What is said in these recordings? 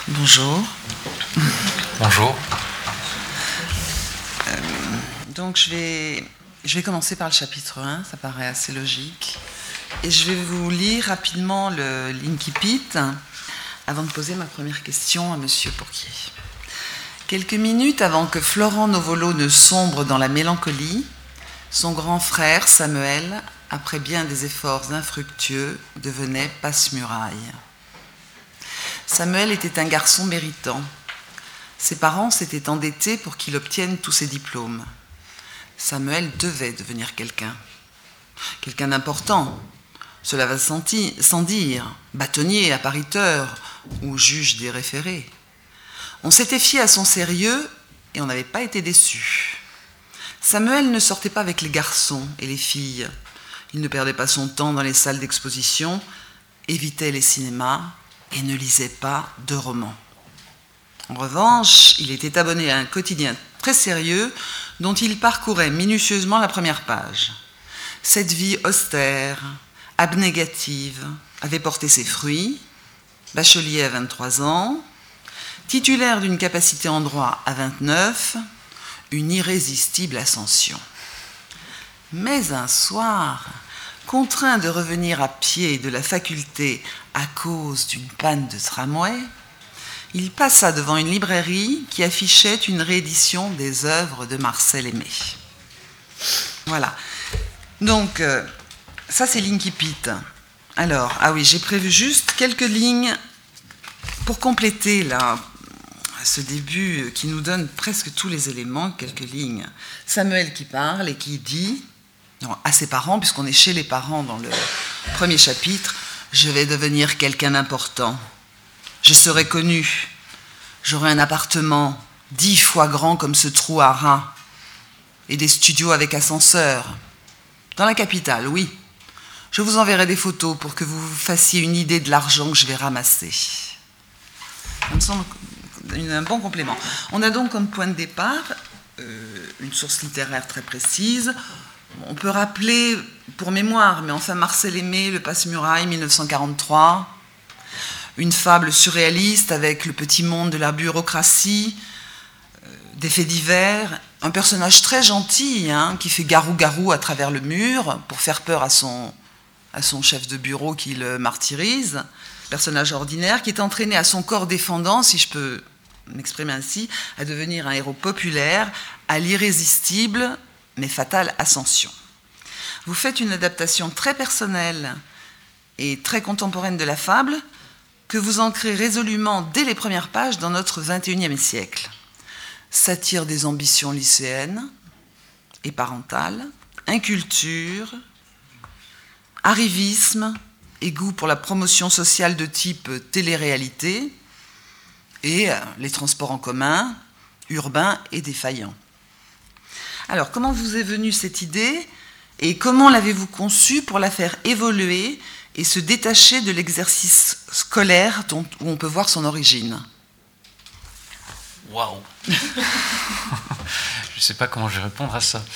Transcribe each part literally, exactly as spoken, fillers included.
Bonjour. Bonjour. Euh, donc je vais, je vais commencer par le chapitre un, ça paraît assez logique. Et je vais vous lire rapidement le l'incipit avant de poser ma première question à Monsieur Pourquier. Quelques minutes avant que Florent Novolo ne sombre dans la mélancolie, son grand frère Samuel, après bien des efforts infructueux, devenait passe-muraille. Samuel était un garçon méritant. Ses parents s'étaient endettés pour qu'il obtienne tous ses diplômes. Samuel devait devenir quelqu'un. Quelqu'un d'important. Cela va sans dire. Bâtonnier, appariteur ou juge des référés. On s'était fié à son sérieux et on n'avait pas été déçus. Samuel ne sortait pas avec les garçons et les filles. Il ne perdait pas son temps dans les salles d'exposition, évitait les cinémas et ne lisait pas de romans. En revanche, il était abonné à un quotidien très sérieux dont il parcourait minutieusement la première page. Cette vie austère, abnégative, avait porté ses fruits. Bachelier à vingt-trois ans, titulaire d'une capacité en droit à vingt-neuf, une irrésistible ascension. Mais un soir, contraint de revenir à pied de la faculté à cause d'une panne de tramway, il passa devant une librairie qui affichait une réédition des œuvres de Marcel Aimé. Voilà. Donc, euh, ça c'est l'incipit. Alors, ah oui, j'ai prévu juste quelques lignes pour compléter là, ce début qui nous donne presque tous les éléments, quelques lignes. Samuel qui parle et qui dit, non, à ses parents, puisqu'on est chez les parents dans le premier chapitre, « Je vais devenir quelqu'un d'important. Je serai connu. J'aurai un appartement dix fois grand comme ce trou à rats et des studios avec ascenseur. Dans la capitale, oui. Je vous enverrai des photos pour que vous vous fassiez une idée de l'argent que je vais ramasser. » Ça me semble un bon complément. On a donc comme point de départ euh, une source littéraire très précise. On peut rappeler, pour mémoire, mais enfin Marcel Aimé, Le Passe-Muraille, mille neuf cent quarante-trois, une fable surréaliste avec le petit monde de la bureaucratie, euh, des faits divers, un personnage très gentil hein, qui fait garou-garou à travers le mur pour faire peur à son, à son chef de bureau qui le martyrise, personnage ordinaire qui est entraîné à son corps défendant, si je peux m'exprimer ainsi, à devenir un héros populaire, à l'irrésistible mais fatale ascension. Vous faites une adaptation très personnelle et très contemporaine de la fable que vous ancrez résolument dès les premières pages dans notre vingt et unième siècle. Satire des ambitions lycéennes et parentales, inculture, arrivisme et goût pour la promotion sociale de type télé-réalité et les transports en commun, urbains et défaillants. Alors, comment vous est venue cette idée et comment l'avez-vous conçue pour la faire évoluer et se détacher de l'exercice scolaire dont, où on peut voir son origine? Waouh. Je ne sais pas comment je vais répondre à ça.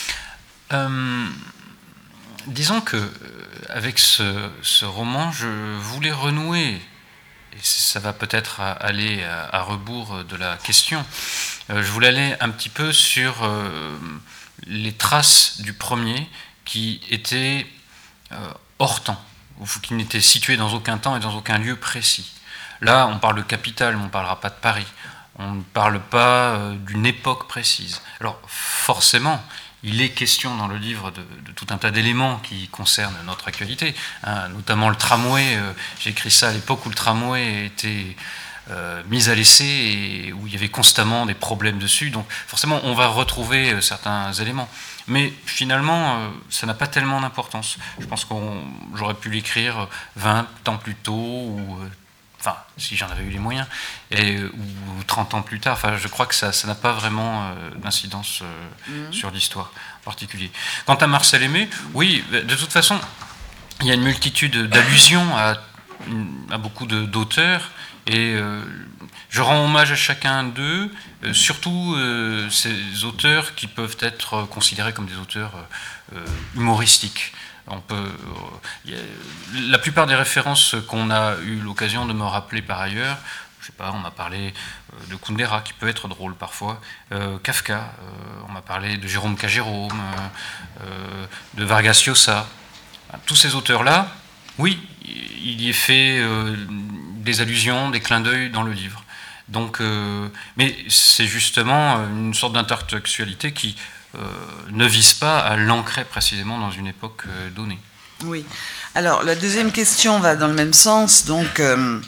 Euh, disons que avec ce, ce roman, je voulais renouer, et ça va peut-être aller à, à rebours de la question, euh, je voulais aller un petit peu sur euh, les traces du premier qui étaient euh, hors temps, qui n'étaient situés dans aucun temps et dans aucun lieu précis. Là, on parle de capitale, mais on ne parlera pas de Paris. On ne parle pas euh, d'une époque précise. Alors, forcément, il est question dans le livre de, de tout un tas d'éléments qui concernent notre actualité, hein, notamment le tramway. Euh, j'ai écrit ça à l'époque où le tramway était euh, mis à l'essai et où il y avait constamment des problèmes dessus. Donc forcément, on va retrouver euh, certains éléments. Mais finalement, euh, ça n'a pas tellement d'importance. Je pense que j'aurais pu l'écrire vingt ans plus tôt, ou euh, enfin, si j'en avais eu les moyens, et, ou trente ans plus tard. Enfin, je crois que ça n'a pas vraiment euh, d'incidence euh, mmh. sur l'histoire en particulier. Quant à Marcel Aimé, oui, de toute façon, il y a une multitude d'allusions à, à beaucoup d'auteurs, et euh, je rends hommage à chacun d'eux, euh, surtout euh, ces auteurs qui peuvent être considérés comme des auteurs euh, humoristiques. On peut, euh, y a, la plupart des références qu'on a eu l'occasion de me rappeler par ailleurs, je sais pas, on m'a parlé euh, de Kundera, qui peut être drôle parfois, euh, Kafka, euh, on m'a parlé de Jérôme K. Jérôme, euh, euh, de Vargas Llosa. Tous ces auteurs-là, oui, il y est fait euh, des allusions, des clins d'œil dans le livre. Donc, euh, mais c'est justement une sorte d'intertextualité qui euh, ne vise pas à l'ancrer précisément dans une époque euh, donnée. Oui. Alors, la deuxième question va dans le même sens. Donc, euh,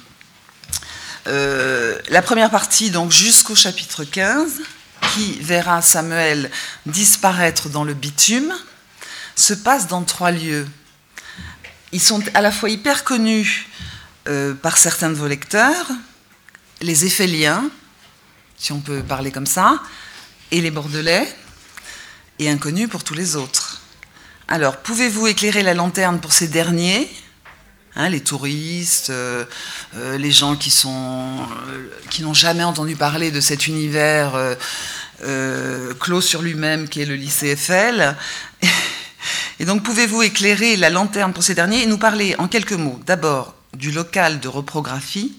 euh, la première partie, donc jusqu'au chapitre quinze, qui verra Samuel disparaître dans le bitume, se passe dans trois lieux. Ils sont à la fois hyper connus euh, par certains de vos lecteurs, les Éphéliens, si on peut parler comme ça, et les Bordelais, et inconnus pour tous les autres. Alors, pouvez-vous éclairer la lanterne pour ces derniers, hein, les touristes, euh, euh, les gens qui, sont, euh, qui n'ont jamais entendu parler de cet univers euh, euh, clos sur lui-même qui est le lycée Eiffel. Et donc, pouvez-vous éclairer la lanterne pour ces derniers et nous parler en quelques mots, d'abord, du local de reprographie,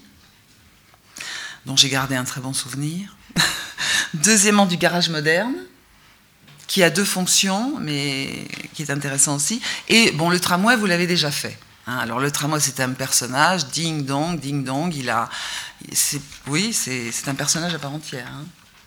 dont j'ai gardé un très bon souvenir. Deuxièmement, du garage moderne, qui a deux fonctions, mais qui est intéressant aussi. Et bon, le tramway, vous l'avez déjà fait. Hein, alors, le tramway, c'est un personnage, ding dong, ding dong. Il a, c'est, oui, c'est, c'est un personnage à part entière. Hein.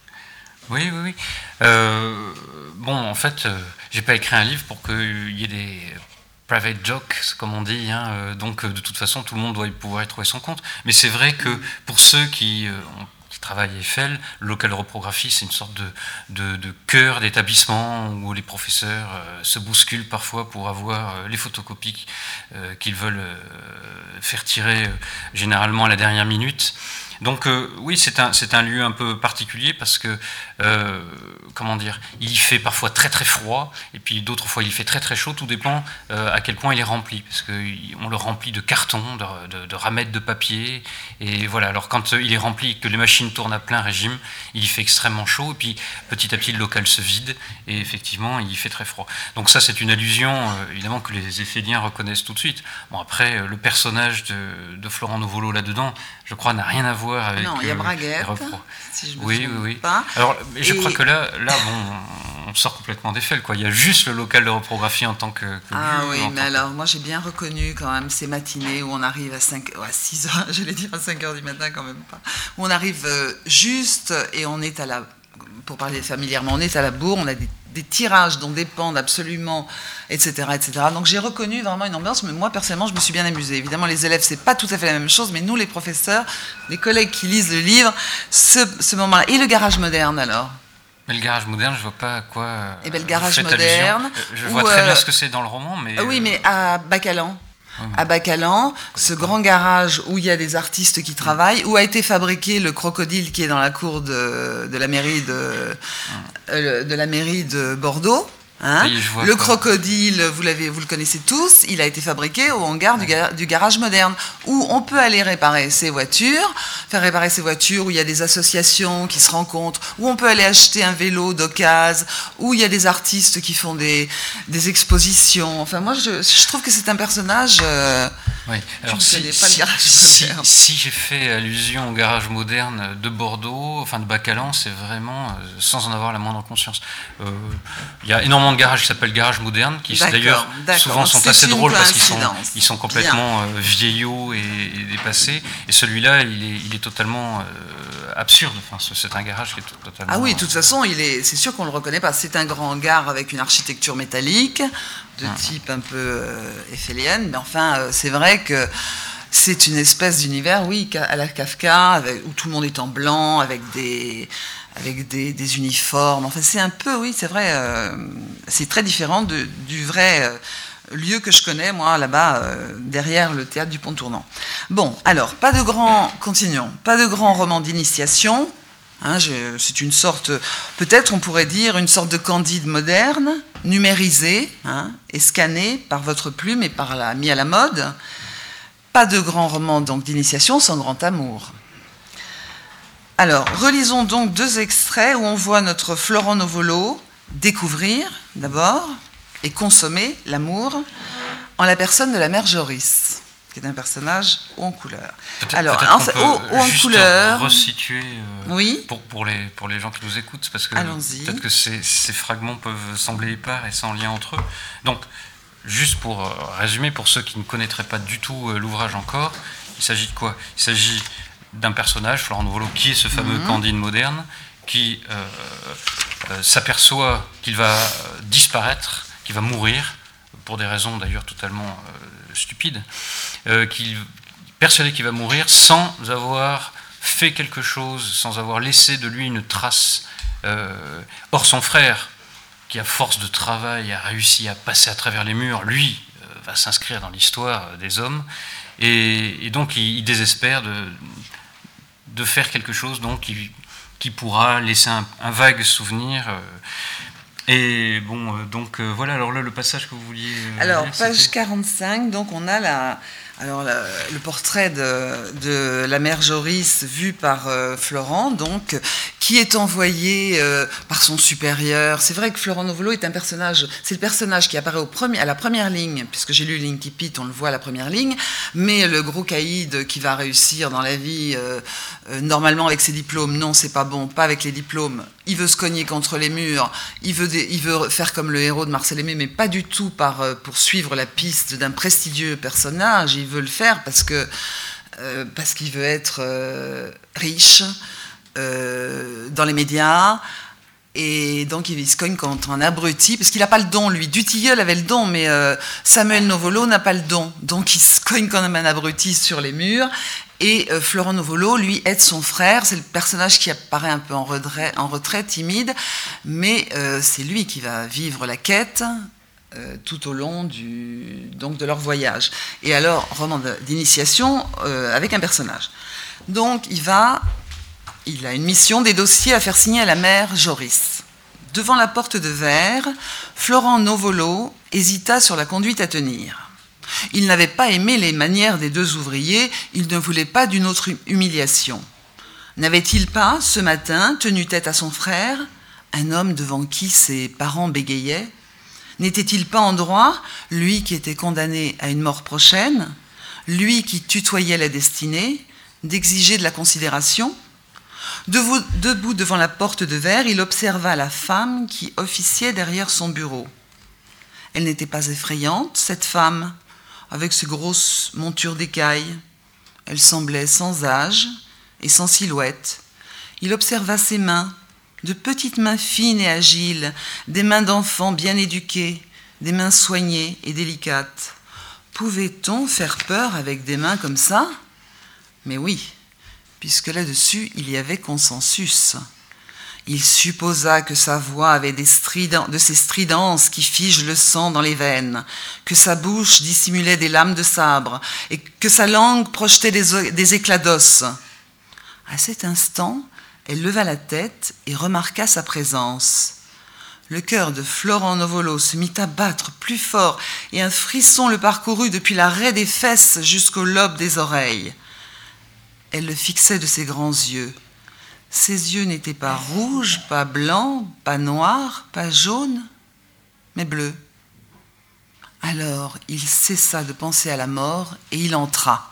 Oui, oui, oui. Euh, bon, en fait, euh, j'ai pas écrit un livre pour qu'il y ait des private jokes, comme on dit, hein, euh, donc de toute façon tout le monde doit pouvoir y trouver son compte. Mais c'est vrai que pour ceux qui, euh, qui travaillent à Eiffel, le local de reprographie, c'est une sorte de, de, de cœur d'établissement où les professeurs euh, se bousculent parfois pour avoir euh, les photocopies euh, qu'ils veulent euh, faire tirer euh, généralement à la dernière minute. Donc euh, oui, c'est un, c'est un lieu un peu particulier parce que, euh, comment dire, il y fait parfois très très froid et puis d'autres fois il fait très très chaud, tout dépend euh, à quel point il est rempli, parce qu'on le remplit de carton, de, de, de ramettes de papier, et voilà, alors quand il est rempli, que les machines tournent à plein régime, il y fait extrêmement chaud et puis petit à petit le local se vide et effectivement il y fait très froid. Donc ça c'est une allusion euh, évidemment que les Éphéliens reconnaissent tout de suite. Bon après, euh, le personnage de, de Florent Novolo là-dedans, je crois, n'a rien à voir avec non, il y a Braguette, euh, si je me oui, souviens oui, oui. pas. Alors, je et... crois que là, là bon, on sort complètement d'Eiffel, quoi. Il y a juste le local de reprographie en tant que, que ah lieu. oui, mais que... alors, moi, j'ai bien reconnu quand même ces matinées où on arrive à, cinq, à six heures, j'allais dire à cinq heures du matin, quand même pas, où on arrive euh, juste et on est à la, pour parler familièrement, on est à la bourre, on a des des tirages dont dépendent absolument, et cetera, et cetera. Donc j'ai reconnu vraiment une ambiance, mais moi personnellement je me suis bien amusée. Évidemment les élèves c'est pas tout à fait la même chose, mais nous les professeurs, les collègues qui lisent le livre, ce, ce moment-là. Et le garage moderne alors ? Mais le garage moderne, je vois pas à quoi. Eh bien le garage moderne. Allusion. Je vois où, très euh, bien ce que c'est dans le roman, mais. Oui, mais à Bacalan. À Bacalan, ce grand garage où il y a des artistes qui travaillent, où a été fabriqué le crocodile qui est dans la cour de, de la mairie de, euh, de la mairie de Bordeaux. Hein, oui, le crocodile, vous, l'avez, vous le connaissez tous, il a été fabriqué au hangar du, ga- du garage moderne, où on peut aller réparer ses voitures, faire réparer ses voitures, où il y a des associations qui se rencontrent, où on peut aller acheter un vélo d'occasion, où il y a des artistes qui font des, des expositions. Enfin, moi, je, je trouve que c'est un personnage... Euh, oui. Alors, je ne si, connais pas le garage si, moderne. Si, si j'ai fait allusion au garage moderne de Bordeaux, enfin de Bacalan, c'est vraiment euh, sans en avoir la moindre conscience. Il euh, y a énormément de garages qui s'appellent garages modernes, qui d'accord, d'ailleurs d'accord. souvent sont c'est assez drôles parce qu'ils sont, ils sont complètement euh, vieillots et, et dépassés. Et celui-là, il est, il est totalement euh, absurde. Enfin, c'est un garage qui est totalement... Ah oui, de toute façon, il est, c'est sûr qu'on ne le reconnaît pas. C'est un grand hangar avec une architecture métallique, de ah. type un peu euh, eiffelienne, mais enfin, euh, c'est vrai que c'est une espèce d'univers, oui, à la Kafka, avec, où tout le monde est en blanc, avec des... avec des, des uniformes, enfin c'est un peu, oui, c'est vrai, euh, c'est très différent de, du vrai euh, lieu que je connais, moi, là-bas, euh, derrière le théâtre du Pont Tournant. Bon, alors, pas de grand, continuons, pas de grand roman d'initiation, hein, je, c'est une sorte, peut-être on pourrait dire, une sorte de Candide moderne, numérisé, hein, et scanné par votre plume et par la, mis à la mode. Pas de grand roman donc d'initiation sans grand amour. Alors, relisons donc deux extraits où on voit notre Florent Novolo découvrir, d'abord, et consommer l'amour en la personne de la mère Joris. qui est un personnage haut en couleur. Peut-être, Alors, peut-être en, qu'on fait, peut haut, haut en juste couleur. resituer euh, oui. pour, pour, les, pour les gens qui nous écoutent, parce que Allons-y. peut-être que ces, ces fragments peuvent sembler épars et sans lien entre eux. Donc, juste pour euh, résumer, pour ceux qui ne connaîtraient pas du tout euh, l'ouvrage encore, il s'agit de quoi? Il s'agit d'un personnage, Florent Novolo, qui est ce fameux mmh. Candide moderne, qui euh, euh, s'aperçoit qu'il va disparaître, qu'il va mourir, pour des raisons d'ailleurs totalement euh, stupides, euh, qu'il persuadé qu'il va mourir sans avoir fait quelque chose, sans avoir laissé de lui une trace. Euh, or, son frère, qui à force de travail a réussi à passer à travers les murs, lui, euh, va s'inscrire dans l'histoire des hommes, et, et donc il, il désespère de, de faire quelque chose donc, qui, qui pourra laisser un, un vague souvenir. Euh, et bon, euh, donc euh, voilà, alors là, le passage que vous vouliez... Euh, alors, lire, page c'était... quarante-cinq, donc on a la... Alors, le, le portrait de, de la mère Joris vu par euh, Florent, donc, qui est envoyé euh, par son supérieur. C'est vrai que Florent Novolo est un personnage, c'est le personnage qui apparaît au premier, à la première ligne, puisque j'ai lu l'Incipit, on le voit à la première ligne, mais le gros caïd qui va réussir dans la vie, euh, euh, normalement avec ses diplômes, non, c'est pas bon, pas avec les diplômes. Il veut se cogner contre les murs, il veut, des, il veut faire comme le héros de Marcel Aimé, mais pas du tout par, euh, pour suivre la piste d'un prestigieux personnage. Il veut le faire parce que euh, parce qu'il veut être euh, riche euh, dans les médias, et donc il se cogne contre un abruti parce qu'il n'a pas le don, lui. Dutilleul avait le don, mais euh, Samuel Novolo n'a pas le don, donc il se cogne comme un abruti sur les murs. Et euh, Florent Novolo, lui, aide son frère. C'est le personnage qui apparaît un peu en retrait, en retrait timide, mais euh, c'est lui qui va vivre la quête euh, tout au long du, donc de leur voyage. Et alors, roman d'initiation euh, avec un personnage. Donc, il va, il a une mission, des dossiers à faire signer à la mère Joris. Devant la porte de verre, Florent Novolo hésita sur la conduite à tenir. Il n'avait pas aimé les manières des deux ouvriers, il ne voulait pas d'une autre humiliation. N'avait-il pas, ce matin, tenu tête à son frère, un homme devant qui ses parents bégayaient? N'était-il pas en droit, lui qui était condamné à une mort prochaine, lui qui tutoyait la destinée, d'exiger de la considération? Debout devant la porte de verre, il observa la femme qui officiait derrière son bureau. Elle n'était pas effrayante, cette femme, avec ses grosses montures d'écailles. Elle semblait sans âge et sans silhouette. Il observa ses mains, de petites mains fines et agiles, des mains d'enfants bien éduquées, des mains soignées et délicates. Pouvait-on faire peur avec des mains comme ça? Mais oui, puisque là-dessus, il y avait consensus. Il supposa que sa voix avait des strident, de ces stridences qui figent le sang dans les veines, que sa bouche dissimulait des lames de sabre et que sa langue projetait des, des éclats d'os. À cet instant, elle leva la tête et remarqua sa présence. Le cœur de Florent Novolo se mit à battre plus fort et un frisson le parcourut depuis l'arrêt des fesses jusqu'au lobe des oreilles. Elle le fixait de ses grands yeux. Ses yeux n'étaient pas rouges, pas blancs, pas noirs, pas jaunes, mais bleus. Alors, il cessa de penser à la mort et il entra.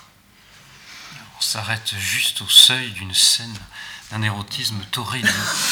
On s'arrête juste au seuil d'une scène d'un érotisme torride.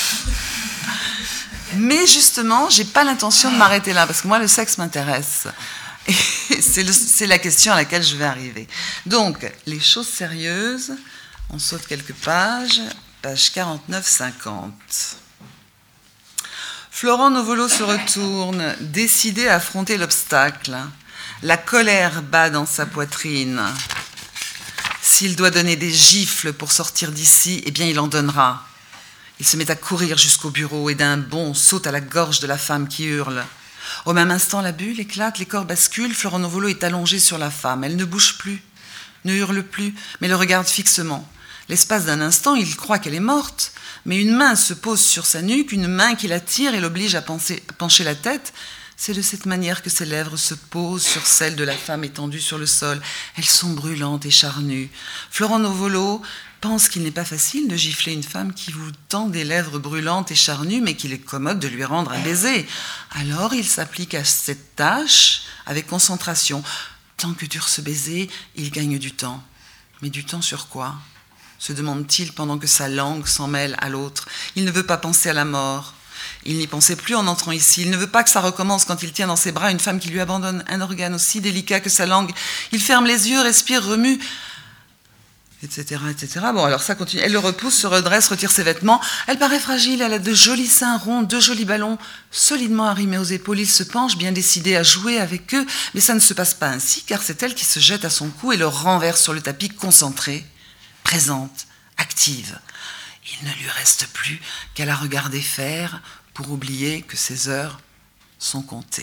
Mais justement, j'ai pas l'intention de m'arrêter là, parce que moi, le sexe m'intéresse. Et c'est, le, c'est la question à laquelle je vais arriver. Donc, les choses sérieuses, on saute quelques pages... Page quarante-neuf cinquante. Florent Novolo se retourne, décidé à affronter l'obstacle. La colère bat dans sa poitrine. S'il doit donner des gifles pour sortir d'ici, eh bien il en donnera. Il se met à courir jusqu'au bureau et d'un bond saute à la gorge de la femme qui hurle. Au même instant, la bulle éclate, les corps basculent. Florent Novolo est allongé sur la femme. Elle ne bouge plus, ne hurle plus, mais le regarde fixement. L'espace d'un instant, il croit qu'elle est morte, mais une main se pose sur sa nuque, une main qui la tire et l'oblige à penser, pencher la tête. C'est de cette manière que ses lèvres se posent sur celles de la femme étendue sur le sol. Elles sont brûlantes et charnues. Florent Novolo pense qu'il n'est pas facile de gifler une femme qui vous tend des lèvres brûlantes et charnues, mais qu'il est commode de lui rendre un baiser. Alors il s'applique à cette tâche avec concentration. Tant que dure ce baiser, il gagne du temps. Mais du temps sur quoi ? Se demande-t-il pendant que sa langue s'en mêle à l'autre. Il ne veut pas penser à la mort. Il n'y pensait plus en entrant ici. Il ne veut pas que ça recommence quand il tient dans ses bras une femme qui lui abandonne un organe aussi délicat que sa langue. Il ferme les yeux, respire, remue, et cetera, et cetera. Bon, alors ça continue. Elle le repousse, se redresse, retire ses vêtements. Elle paraît fragile, elle a de jolis seins ronds, deux jolis ballons solidement arrimés aux épaules. Il se penche, bien décidé à jouer avec eux, mais ça ne se passe pas ainsi, car c'est elle qui se jette à son cou et le renverse sur le tapis, concentrée, présente, active. Il ne lui reste plus qu'à la regarder faire pour oublier que ses heures sont comptées.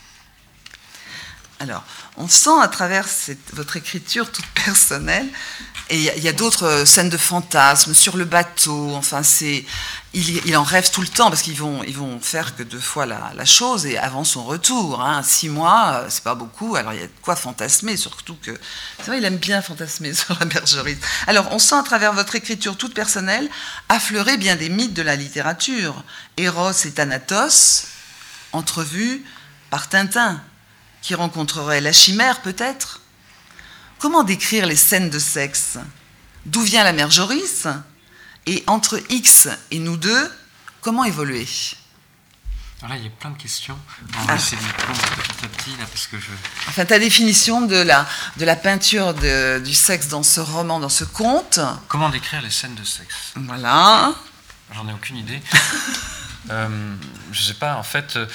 Alors, on sent à travers cette, votre écriture toute personnelle, et il y a, a d'autres scènes de fantasmes sur le bateau, enfin, c'est, il, il en rêve tout le temps, parce qu'ils vont, ils vont faire que deux fois la, la chose, et avant son retour, hein, six mois, c'est pas beaucoup, alors il y a de quoi fantasmer, surtout que, c'est vrai, il aime bien fantasmer sur la bergerie. Alors, on sent à travers votre écriture toute personnelle, affleurer bien des mythes de la littérature, Eros et Thanatos, entrevus par Tintin, qui rencontrerait la chimère peut-être. Comment décrire les scènes de sexe ? D'où vient la mère Joris ? Et entre X et nous deux, comment évoluer ? Alors là, il y a plein de questions. On va ah. essayer de les prendre petit à petit, là, parce que je... Enfin, ta définition de la, de la peinture de, du sexe dans ce roman, dans ce conte. Comment décrire les scènes de sexe ? Voilà. J'en ai aucune idée. euh, je sais pas, en fait, euh,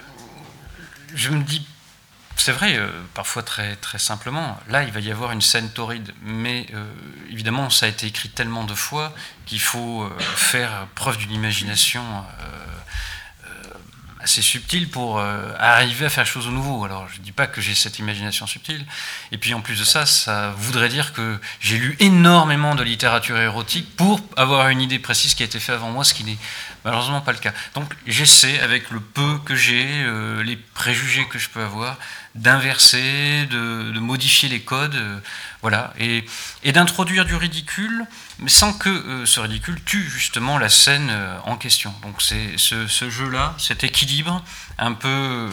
je me dis... C'est vrai, euh, parfois très, très simplement. Là, il va y avoir une scène torride, mais euh, évidemment, ça a été écrit tellement de fois qu'il faut euh, faire preuve d'une imagination euh, euh, assez subtile pour euh, arriver à faire quelque chose de nouveau. Alors, je ne dis pas que j'ai cette imagination subtile. Et puis, en plus de ça, ça voudrait dire que j'ai lu énormément de littérature érotique pour avoir une idée précise qui a été faite avant moi, ce qui n'est malheureusement pas le cas. Donc, j'essaie, avec le peu que j'ai, euh, les préjugés que je peux avoir, d'inverser, de, de modifier les codes, euh, voilà, et, et d'introduire du ridicule, mais sans que euh, ce ridicule tue justement la scène euh, en question. Donc c'est ce, ce jeu-là, cet équilibre un peu euh,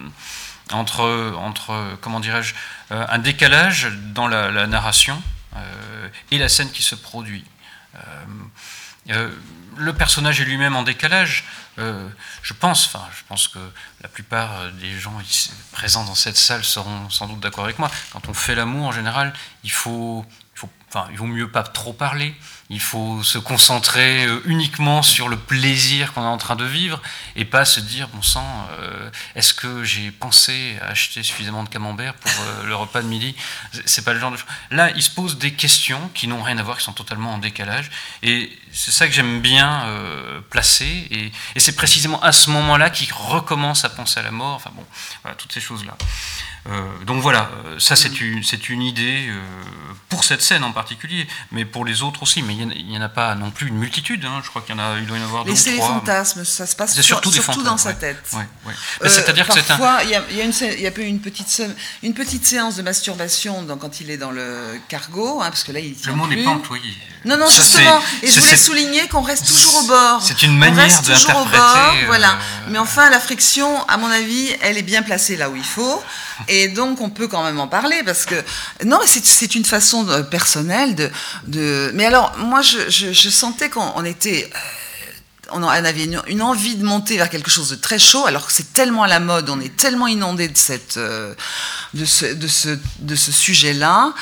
entre, entre, comment dirais-je, euh, un décalage dans la, la narration euh, et la scène qui se produit. Euh, euh, le personnage est lui-même en décalage. Euh, je pense, enfin, je pense que la plupart des gens ici, présents dans cette salle seront sans doute d'accord avec moi. Quand on fait l'amour, en général, il faut, il faut, enfin, il vaut mieux pas trop parler. Il faut se concentrer uniquement sur le plaisir qu'on est en train de vivre et pas se dire, bon sang, euh, est-ce que j'ai pensé à acheter suffisamment de camembert pour euh, le repas de midi ? C'est pas le genre de choses. Là, il se pose des questions qui n'ont rien à voir, qui sont totalement en décalage. Et c'est ça que j'aime bien euh, placer. Et, et c'est précisément à ce moment-là qu'il recommence à penser à la mort. Enfin bon, voilà, toutes ces choses-là. Euh, donc voilà, ça c'est une, c'est une idée euh, pour cette scène en particulier, mais pour les autres aussi. Mais il n'y en a pas non plus une multitude. Hein. Je crois qu'il y en a, il doit y en avoir deux ou trois. Laissez les fantasmes, ça se passe c'est surtout, sur, surtout dans ouais, sa tête. Ouais, ouais. Euh, C'est-à-dire que c'est un... Parfois, il y a, il y a, une, il y a une, petite, une petite séance de masturbation dans, quand il est dans le cargo, hein, parce que là il tient Le mot plus. n'est pas employé. Non, non, ça, justement. c'est, Et je voulais c'est, souligner qu'on reste toujours au bord. C'est une manière on reste toujours au bord, d'interpréter. voilà. Euh... Mais enfin, la friction, à mon avis, elle est bien placée là où il faut. Et donc, on peut quand même en parler parce que non, c'est, c'est une façon de, personnelle de, de. Mais alors, moi, je, je, je sentais qu'on on était. Euh, on avait une, une envie de monter vers quelque chose de très chaud, alors que c'est tellement à la mode, on est tellement inondé de cette, euh, de ce, de ce, de ce sujet-là.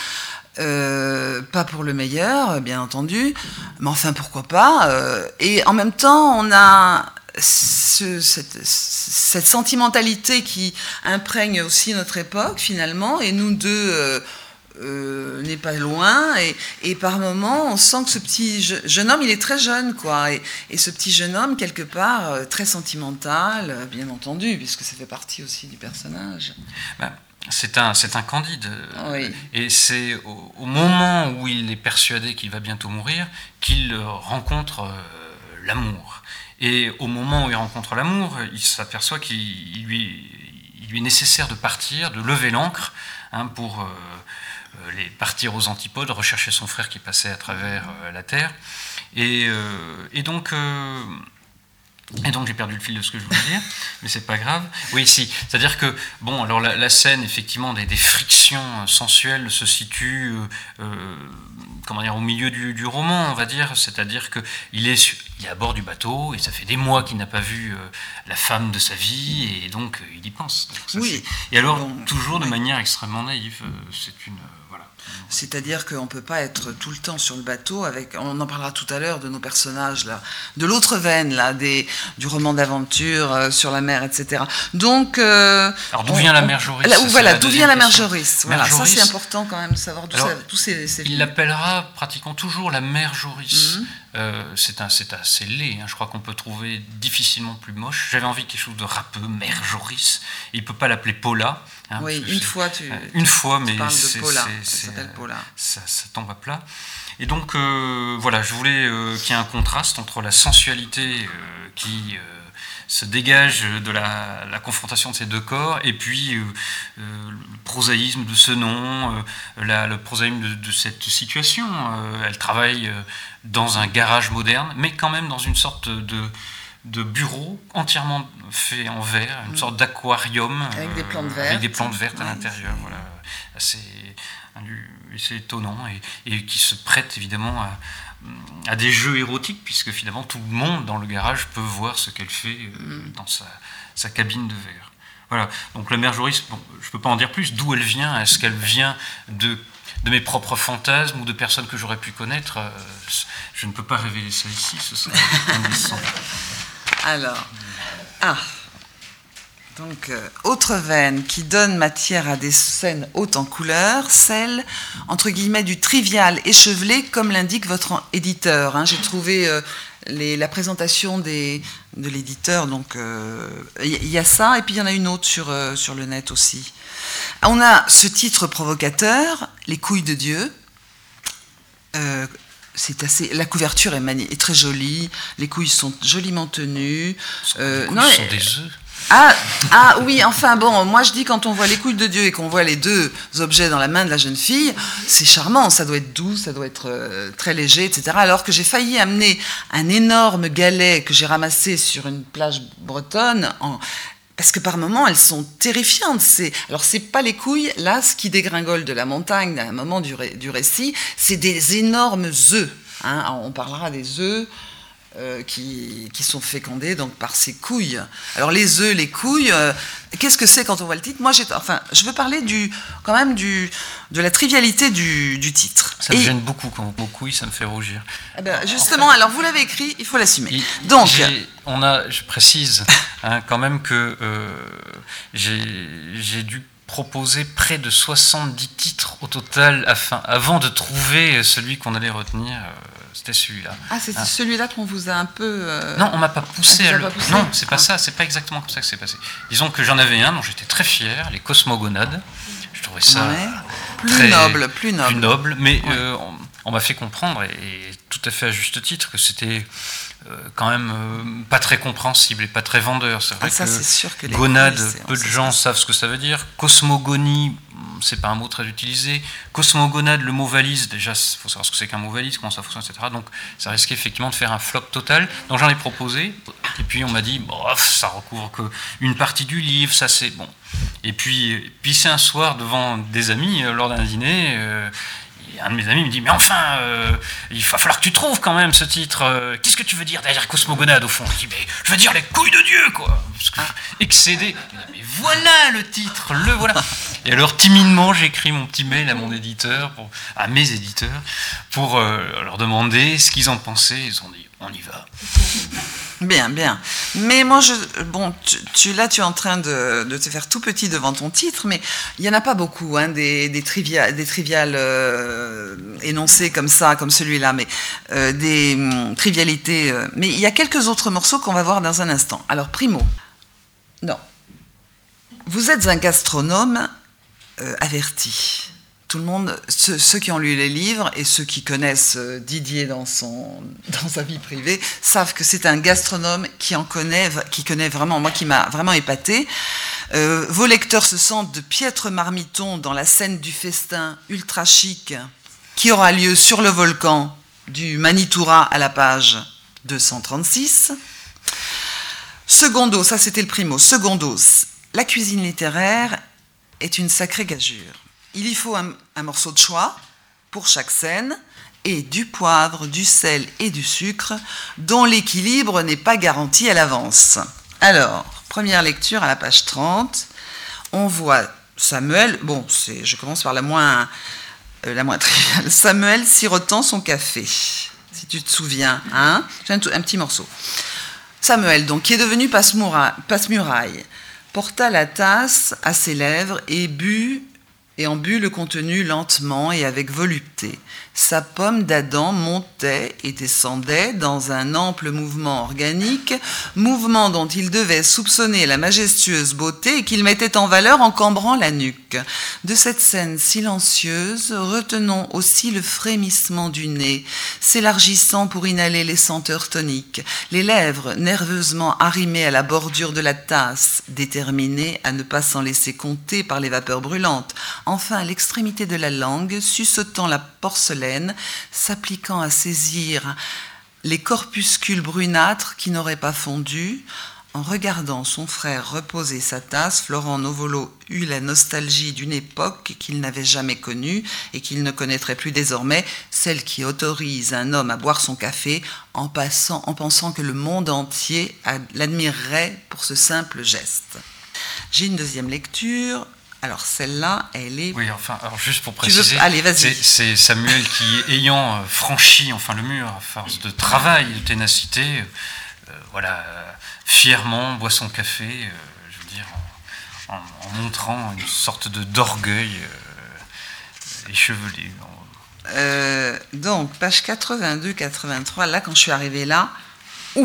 Euh, pas pour le meilleur, bien entendu, mais enfin pourquoi pas. Euh, et en même temps, on a ce, cette, cette sentimentalité qui imprègne aussi notre époque finalement, et nous deux euh, euh, n'est pas loin. Et, et par moments, on sent que ce petit je, jeune homme, il est très jeune, quoi. Et, et ce petit jeune homme, quelque part, euh, très sentimental, bien entendu, puisque ça fait partie aussi du personnage. Ben. C'est un, c'est un Candide. Oui. Et c'est au, au moment où il est persuadé qu'il va bientôt mourir qu'il rencontre euh, l'amour. Et au moment où il rencontre l'amour, il s'aperçoit qu'il lui, il lui est nécessaire de partir, de lever l'ancre, hein, pour euh, les partir aux antipodes, rechercher son frère qui passait à travers euh, la terre. Et, euh, et donc... Euh, Et donc j'ai perdu le fil de ce que je voulais dire, mais c'est pas grave. Oui, si. C'est-à-dire que bon, alors la, la scène, effectivement, des, des frictions sensuelles se situe, euh, euh, comment dire, au milieu du, du roman, on va dire. C'est-à-dire que il est, sur, il est à bord du bateau et ça fait des mois qu'il n'a pas vu euh, la femme de sa vie et donc euh, il y pense. Donc, ça, oui. Et alors, bon, toujours de ouais. manière extrêmement naïve. Euh, c'est une euh, voilà. C'est-à-dire qu'on ne peut pas être tout le temps sur le bateau, avec, on en parlera tout à l'heure de nos personnages, là, de l'autre veine, là, des, du roman d'aventure euh, sur la mer, et cetera. Donc, euh, alors d'où vient la mère Joris? Là, voilà, d'où vient la mère Joris? Voilà, Joris, ça c'est important quand même de savoir d'où ça, tous ces, ces il l'appellera pratiquement toujours la mère Joris. Mm-hmm. Euh, c'est, un, c'est assez laid, hein. Je crois qu'on peut trouver difficilement plus moche. J'avais envie de quelque chose de râpeux, mère Joris. Il ne peut pas l'appeler Paula. Hein, oui, une fois, tu, euh, une fois, mais tu parles c'est, de Paula. C'est, Ça c'est, s'appelle Paula. Ça, ça tombe à plat. Et donc, euh, voilà, je voulais euh, qu'il y ait un contraste entre la sensualité euh, qui euh, se dégage de la, la confrontation de ces deux corps et puis euh, euh, le prosaïsme de ce nom, euh, la, le prosaïsme de, de cette situation. Euh, elle travaille euh, dans un garage moderne, mais quand même dans une sorte de, de bureau entièrement fait en verre, une mmh. sorte d'aquarium avec des plantes vertes, avec des plantes vertes ouais, à l'intérieur. Voilà, assez, assez étonnant et, et qui se prête évidemment à, à des jeux érotiques, puisque finalement tout le monde dans le garage peut voir ce qu'elle fait euh, dans sa, sa cabine de verre. Voilà, donc la mère Joris, bon, je ne peux pas en dire plus. D'où elle vient? Est-ce qu'elle vient de, de mes propres fantasmes ou de personnes que j'aurais pu connaître? euh, Je ne peux pas révéler ça ici, ce serait indécent. Alors, ah, donc, euh, autre veine qui donne matière à des scènes hautes en couleur, celle, entre guillemets, du trivial échevelé, comme l'indique votre éditeur. Hein. J'ai trouvé euh, les, la présentation des, de l'éditeur, donc il euh, y, y a ça, et puis il y en a une autre sur, euh, sur le net aussi. On a ce titre provocateur, Les couilles de Dieu. Euh, C'est assez, la couverture est, mani- est très jolie, les couilles sont joliment tenues. Euh, les couilles non, sont des œufs. Ah, ah oui, enfin bon, moi je dis quand on voit les couilles de Dieu et qu'on voit les deux objets dans la main de la jeune fille, c'est charmant, ça doit être doux, ça doit être euh, très léger, et cetera. Alors que j'ai failli amener un énorme galet que j'ai ramassé sur une plage bretonne en... Parce que par moments, elles sont terrifiantes. C'est... Alors, c'est pas les couilles. Là, ce qui dégringole de la montagne à un moment du, ré... du récit, c'est des énormes œufs. Hein. On parlera des œufs euh, qui, qui sont fécondés donc, par ces couilles. Alors, les œufs, les couilles, euh, qu'est-ce que c'est quand on voit le titre? Moi, j'ai... Enfin, je veux parler du, quand même du, de la trivialité du, du titre. Ça me Et... gêne beaucoup quand on couilles, ça me fait rougir. Eh ben, justement, en fait... alors, vous l'avez écrit, il faut l'assumer. Et donc... J'ai... On a, je précise hein, quand même que euh, j'ai, j'ai dû proposer près de soixante-dix titres au total afin, avant de trouver celui qu'on allait retenir. Euh, c'était celui-là. Ah, c'est hein. celui-là qu'on vous a un peu... Euh... Non, on m'a pas poussé à le... Pas poussé Non, c'est pas ah. ça, c'est pas exactement comme ça que c'est passé. Disons que j'en avais un dont j'étais très fier, les Cosmogonades. Je trouvais ça ouais. plus très, noble, plus noble. Plus noble, mais ouais. euh, on, on m'a fait comprendre, et, et tout à fait à juste titre, que c'était... Euh, quand même euh, pas très compréhensible et pas très vendeur. C'est vrai ah, ça, que, c'est sûr que les gonade, couilles, peu de gens savent ce que ça veut dire. Cosmogonie, c'est pas un mot très utilisé. Cosmogonade, le mot valise, déjà, il faut savoir ce que c'est qu'un mot valise, comment ça fonctionne, et cetera. Donc, ça risquait effectivement de faire un flop total. Donc, j'en ai proposé, et puis on m'a dit, bof, ça recouvre qu'une partie du livre, ça c'est bon. Et puis, puis c'est un soir devant des amis, euh, lors d'un dîner. Euh, Un de mes amis me dit, mais enfin, euh, il va falloir que tu trouves quand même ce titre. Euh, qu'est-ce que tu veux dire derrière Cosmogonade au fond? Je dis, mais je veux dire les couilles de Dieu, quoi. Parce que, excédé. Mais voilà le titre, le voilà. Et alors, timidement, j'écris mon petit mail à mon éditeur, pour, à mes éditeurs, pour euh, leur demander ce qu'ils en pensaient. Ils ont dit, on y va. Bien, bien. Mais moi, je, bon, tu, tu, là, tu es en train de, de te faire tout petit devant ton titre, mais il n'y en a pas beaucoup, hein, des, des, trivia, des triviales euh, énoncés comme ça, comme celui-là, mais euh, des hum, trivialités. Euh, mais il y a quelques autres morceaux qu'on va voir dans un instant. Alors, primo, non. Vous êtes un gastronome euh, averti. Tout le monde, ceux, ceux qui ont lu les livres et ceux qui connaissent Didier dans, son, dans sa vie privée, savent que c'est un gastronome qui en connaît, qui connaît vraiment, moi qui m'a vraiment épaté. Euh, vos lecteurs se sentent de piètres marmitons dans la scène du festin ultra chic qui aura lieu sur le volcan du Manitoura à la page deux cent trente-six. Secondo, ça c'était le primo. Secondo, la cuisine littéraire est une sacrée gageure. Il y faut un, un morceau de choix pour chaque scène, et du poivre, du sel et du sucre, dont l'équilibre n'est pas garanti à l'avance. Alors, première lecture à la page trente, on voit Samuel, bon, c'est, je commence par la moins, euh, la moins triviale, Samuel sirotant son café, si tu te souviens, hein, j'ai un, un petit morceau. Samuel, donc, qui est devenu passe-muraille, porta la tasse à ses lèvres et but, et en but le contenu lentement et avec volupté. Sa pomme d'Adam montait et descendait dans un ample mouvement organique, mouvement dont il devait soupçonner la majestueuse beauté et qu'il mettait en valeur en cambrant la nuque. De cette scène silencieuse, retenons aussi le frémissement du nez, s'élargissant pour inhaler les senteurs toniques, les lèvres nerveusement arrimées à la bordure de la tasse, déterminées à ne pas s'en laisser compter par les vapeurs brûlantes. Enfin, l'extrémité de la langue, suçotant la porcelaine, s'appliquant à saisir les corpuscules brunâtres qui n'auraient pas fondu. En regardant son frère reposer sa tasse, Florent Novolo eut la nostalgie d'une époque qu'il n'avait jamais connue et qu'il ne connaîtrait plus désormais, celle qui autorise un homme à boire son café en, passant, en pensant que le monde entier l'admirerait pour ce simple geste. J'ai une deuxième lecture. Alors celle-là, elle est... Oui, enfin, alors juste pour préciser, veux... Allez, vas-y. C'est, c'est Samuel qui, ayant franchi enfin, le mur à force de travail, de ténacité, euh, voilà, euh, fièrement boit son café, euh, je veux dire, en, en, en montrant une sorte de, d'orgueil euh, échevelé. Euh, donc, page quatre-vingt-deux quatre-vingt-trois, là, quand je suis arrivée là, ouh,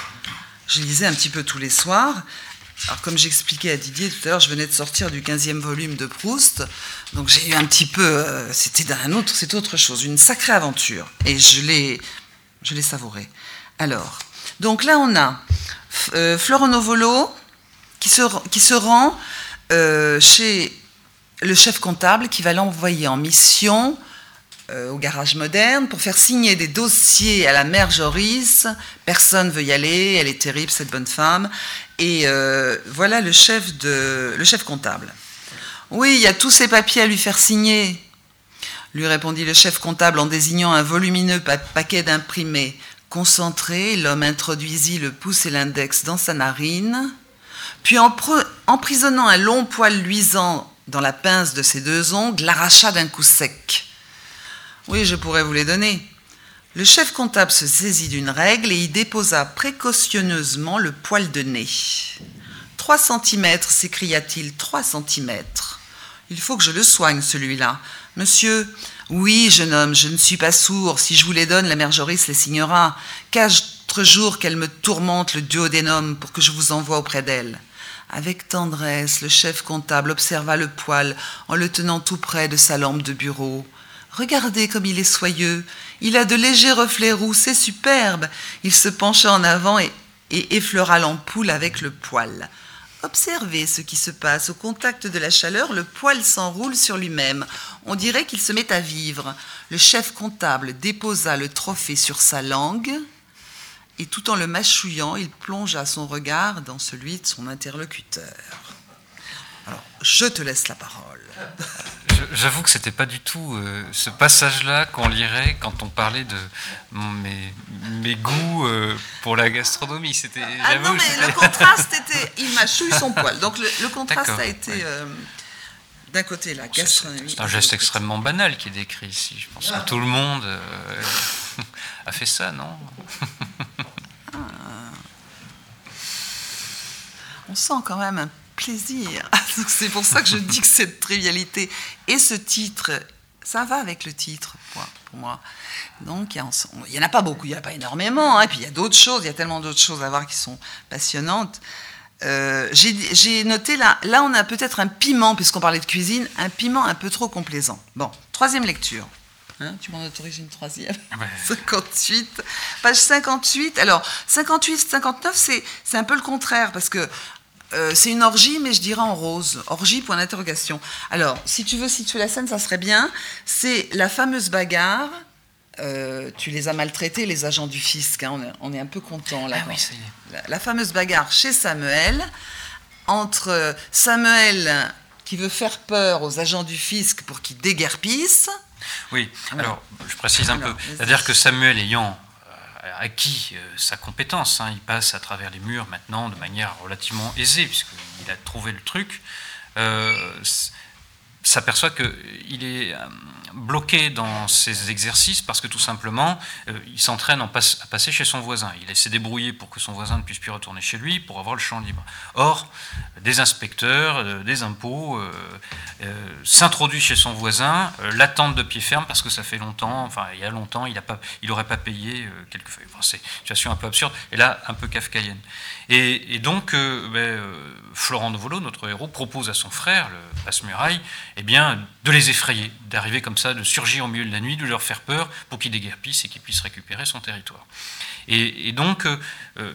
je lisais un petit peu tous les soirs. Alors, comme j'expliquais à Didier tout à l'heure, je venais de sortir du quinzième volume de Proust, donc j'ai eu un petit peu, euh, c'était un autre, c'est autre chose, une sacrée aventure, et je l'ai, je l'ai savourée. Alors, donc là on a euh, Florent Novolo qui se, qui se rend euh, chez le chef comptable qui va l'envoyer en mission euh, au garage moderne pour faire signer des dossiers à la mère Joris. Personne ne veut y aller, elle est terrible cette bonne femme. Et euh, voilà le chef, de, le chef comptable. Oui, il y a tous ces papiers à lui faire signer, lui répondit le chef comptable en désignant un volumineux pa- paquet d'imprimés. Concentré, l'homme introduisit le pouce et l'index dans sa narine, puis en pre- emprisonnant un long poil luisant dans la pince de ses deux ongles, l'arracha d'un coup sec. Oui, je pourrais vous les donner. Le chef comptable se saisit d'une règle et y déposa précautionneusement le poil de nez. Trois centimètres, s'écria-t-il, trois centimètres. Il faut que je le soigne, celui-là. Monsieur, oui, jeune homme, je ne suis pas sourd. Si je vous les donne, la mère Joris les signera. Quatre jours qu'elle me tourmente le duodénum pour que je vous envoie auprès d'elle. Avec tendresse, le chef comptable observa le poil en le tenant tout près de sa lampe de bureau. Regardez comme il est soyeux. Il a de légers reflets roux, c'est superbe. Il se pencha en avant et, et effleura l'ampoule avec le poil. Observez ce qui se passe. Au contact de la chaleur, le poil s'enroule sur lui-même. On dirait qu'il se met à vivre. Le chef comptable déposa le trophée sur sa langue et tout en le mâchouillant, il plongea son regard dans celui de son interlocuteur. Alors, je te laisse la parole. J'avoue que c'était pas du tout euh, ce passage-là qu'on lirait quand on parlait de mes, mes goûts euh, pour la gastronomie. C'était, ah non, mais c'était... le contraste était... Il mâchouille son poil. Donc le, le contraste D'accord, a été... Oui. Euh, d'un côté, la gastronomie... C'est, c'est un geste extrêmement banal qui est décrit ici. Je pense ah. que tout le monde euh, a fait ça, non ah. On sent quand même un plaisir. C'est pour ça que je dis que cette trivialité et ce titre, ça va avec le titre pour moi. Donc il n'y en a pas beaucoup, il n'y en a pas énormément, hein, puis il y a d'autres choses, il y a tellement d'autres choses à voir qui sont passionnantes. Euh, j'ai, j'ai noté là, là on a peut-être un piment, puisqu'on parlait de cuisine, un piment un peu trop complaisant. Bon, troisième lecture. Hein, tu m'en autorises une troisième. Ouais. cinquante-huit, page cinquante-huit. Alors, cinquante-huit, cinquante-neuf, c'est, c'est un peu le contraire, parce que Euh, c'est une orgie, mais je dirais en rose. Orgie, point d'interrogation. Alors, si tu veux situer la scène, ça serait bien. C'est la fameuse bagarre euh, tu les as maltraités, les agents du fisc. Hein, on, est, on est un peu content là. Ah oui, ça y est. La, la fameuse bagarre chez Samuel entre Samuel qui veut faire peur aux agents du fisc pour qu'ils déguerpissent. Oui, Ouais. alors je précise un Alors, peu. vas-y. C'est-à-dire que Samuel ayant euh, acquis euh, sa compétence, hein, il passe à travers les murs maintenant de manière relativement aisée, puisqu'il a trouvé le truc, euh, s'aperçoit qu'il est euh, bloqué dans ses exercices parce que tout simplement, euh, il s'entraîne en passe, à passer chez son voisin. Il s'est débrouillé pour que son voisin ne puisse plus retourner chez lui pour avoir le champ libre. Or, des inspecteurs, euh, des impôts euh, euh, s'introduisent chez son voisin, euh, l'attendent de pied ferme parce que ça fait longtemps, enfin il y a longtemps, il n'aurait pas, pas payé euh, quelques feuilles. Enfin, c'est une situation un peu absurde et là un peu kafkaïenne. Et, et donc, euh, ben, euh, Florent Novolo, notre héros, propose à son frère, le passe-muraille, eh bien, de les effrayer, d'arriver comme ça, de surgir au milieu de la nuit, de leur faire peur pour qu'ils déguerpissent et qu'ils puissent récupérer son territoire. Et, et donc, euh,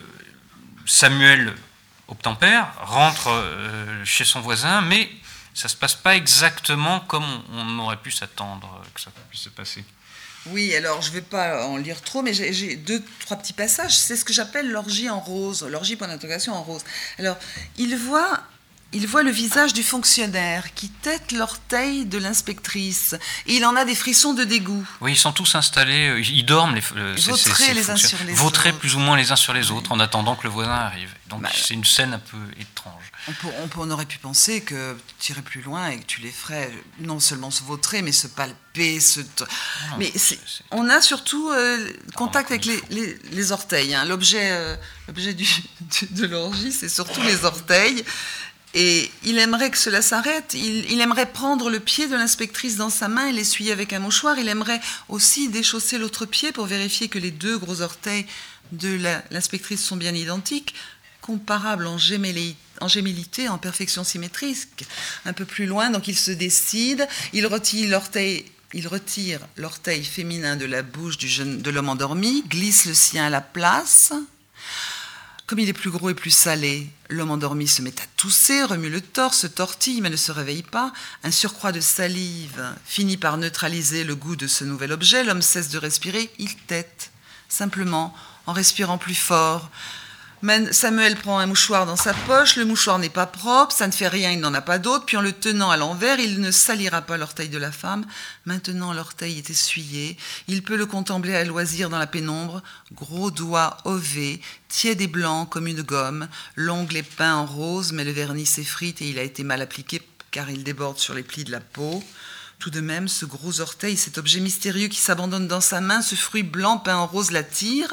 Samuel obtempère, rentre euh, chez son voisin, mais ça ne se passe pas exactement comme on, on aurait pu s'attendre que ça puisse se passer. Oui, alors je ne vais pas en lire trop, mais j'ai, j'ai deux, trois petits passages. C'est ce que j'appelle l'orgie en rose, l'orgie point d'interrogation en rose. Alors, il voit, il voit le visage du fonctionnaire qui tête l'orteil de l'inspectrice. Et il en a des frissons de dégoût. Oui, ils sont tous installés, ils dorment, les, euh, ces, Vautrés ces, ces les uns sur les vautrés autres. plus ou moins les uns sur les autres, en attendant que le voisin arrive. Donc Bah, c'est une scène un peu étrange. On, peut, on, peut, on aurait pu penser que tu irais plus loin et que tu les ferais non seulement se vautrer, mais se palper, se... T- Non, mais c'est- c'est, c'est- on a surtout euh, contact non, avec les, les, les orteils. Hein. L'objet, euh, l'objet du, du- de l'orgie, c'est surtout les orteils. Et il aimerait que cela s'arrête. Il, il aimerait prendre le pied de l'inspectrice dans sa main et l'essuyer avec un mouchoir. Il aimerait aussi déchausser l'autre pied pour vérifier que les deux gros orteils de la, l'inspectrice sont bien identiques, comparables en gémellité, en gémellité, en perfection symétrique. Un peu plus loin, donc il se décide. Il retire l'orteil, il retire l'orteil féminin de la bouche du jeune, de l'homme endormi, glisse le sien à la place. Comme il est plus gros et plus salé, l'homme endormi se met à tousser, remue le torse, se tortille, mais ne se réveille pas. Un surcroît de salive finit par neutraliser le goût de ce nouvel objet. L'homme cesse de respirer, il tète, simplement, en respirant plus fort. Samuel prend un mouchoir dans sa poche, le mouchoir n'est pas propre, ça ne fait rien, il n'en a pas d'autre, puis en le tenant à l'envers, il ne salira pas l'orteil de la femme. Maintenant l'orteil est essuyé, il peut le contempler à loisir dans la pénombre, gros doigt ovés, tiède et blanc comme une gomme, l'ongle est peint en rose, mais le vernis s'effrite et il a été mal appliqué car il déborde sur les plis de la peau. Tout de même, ce gros orteil, cet objet mystérieux qui s'abandonne dans sa main, ce fruit blanc peint en rose l'attire.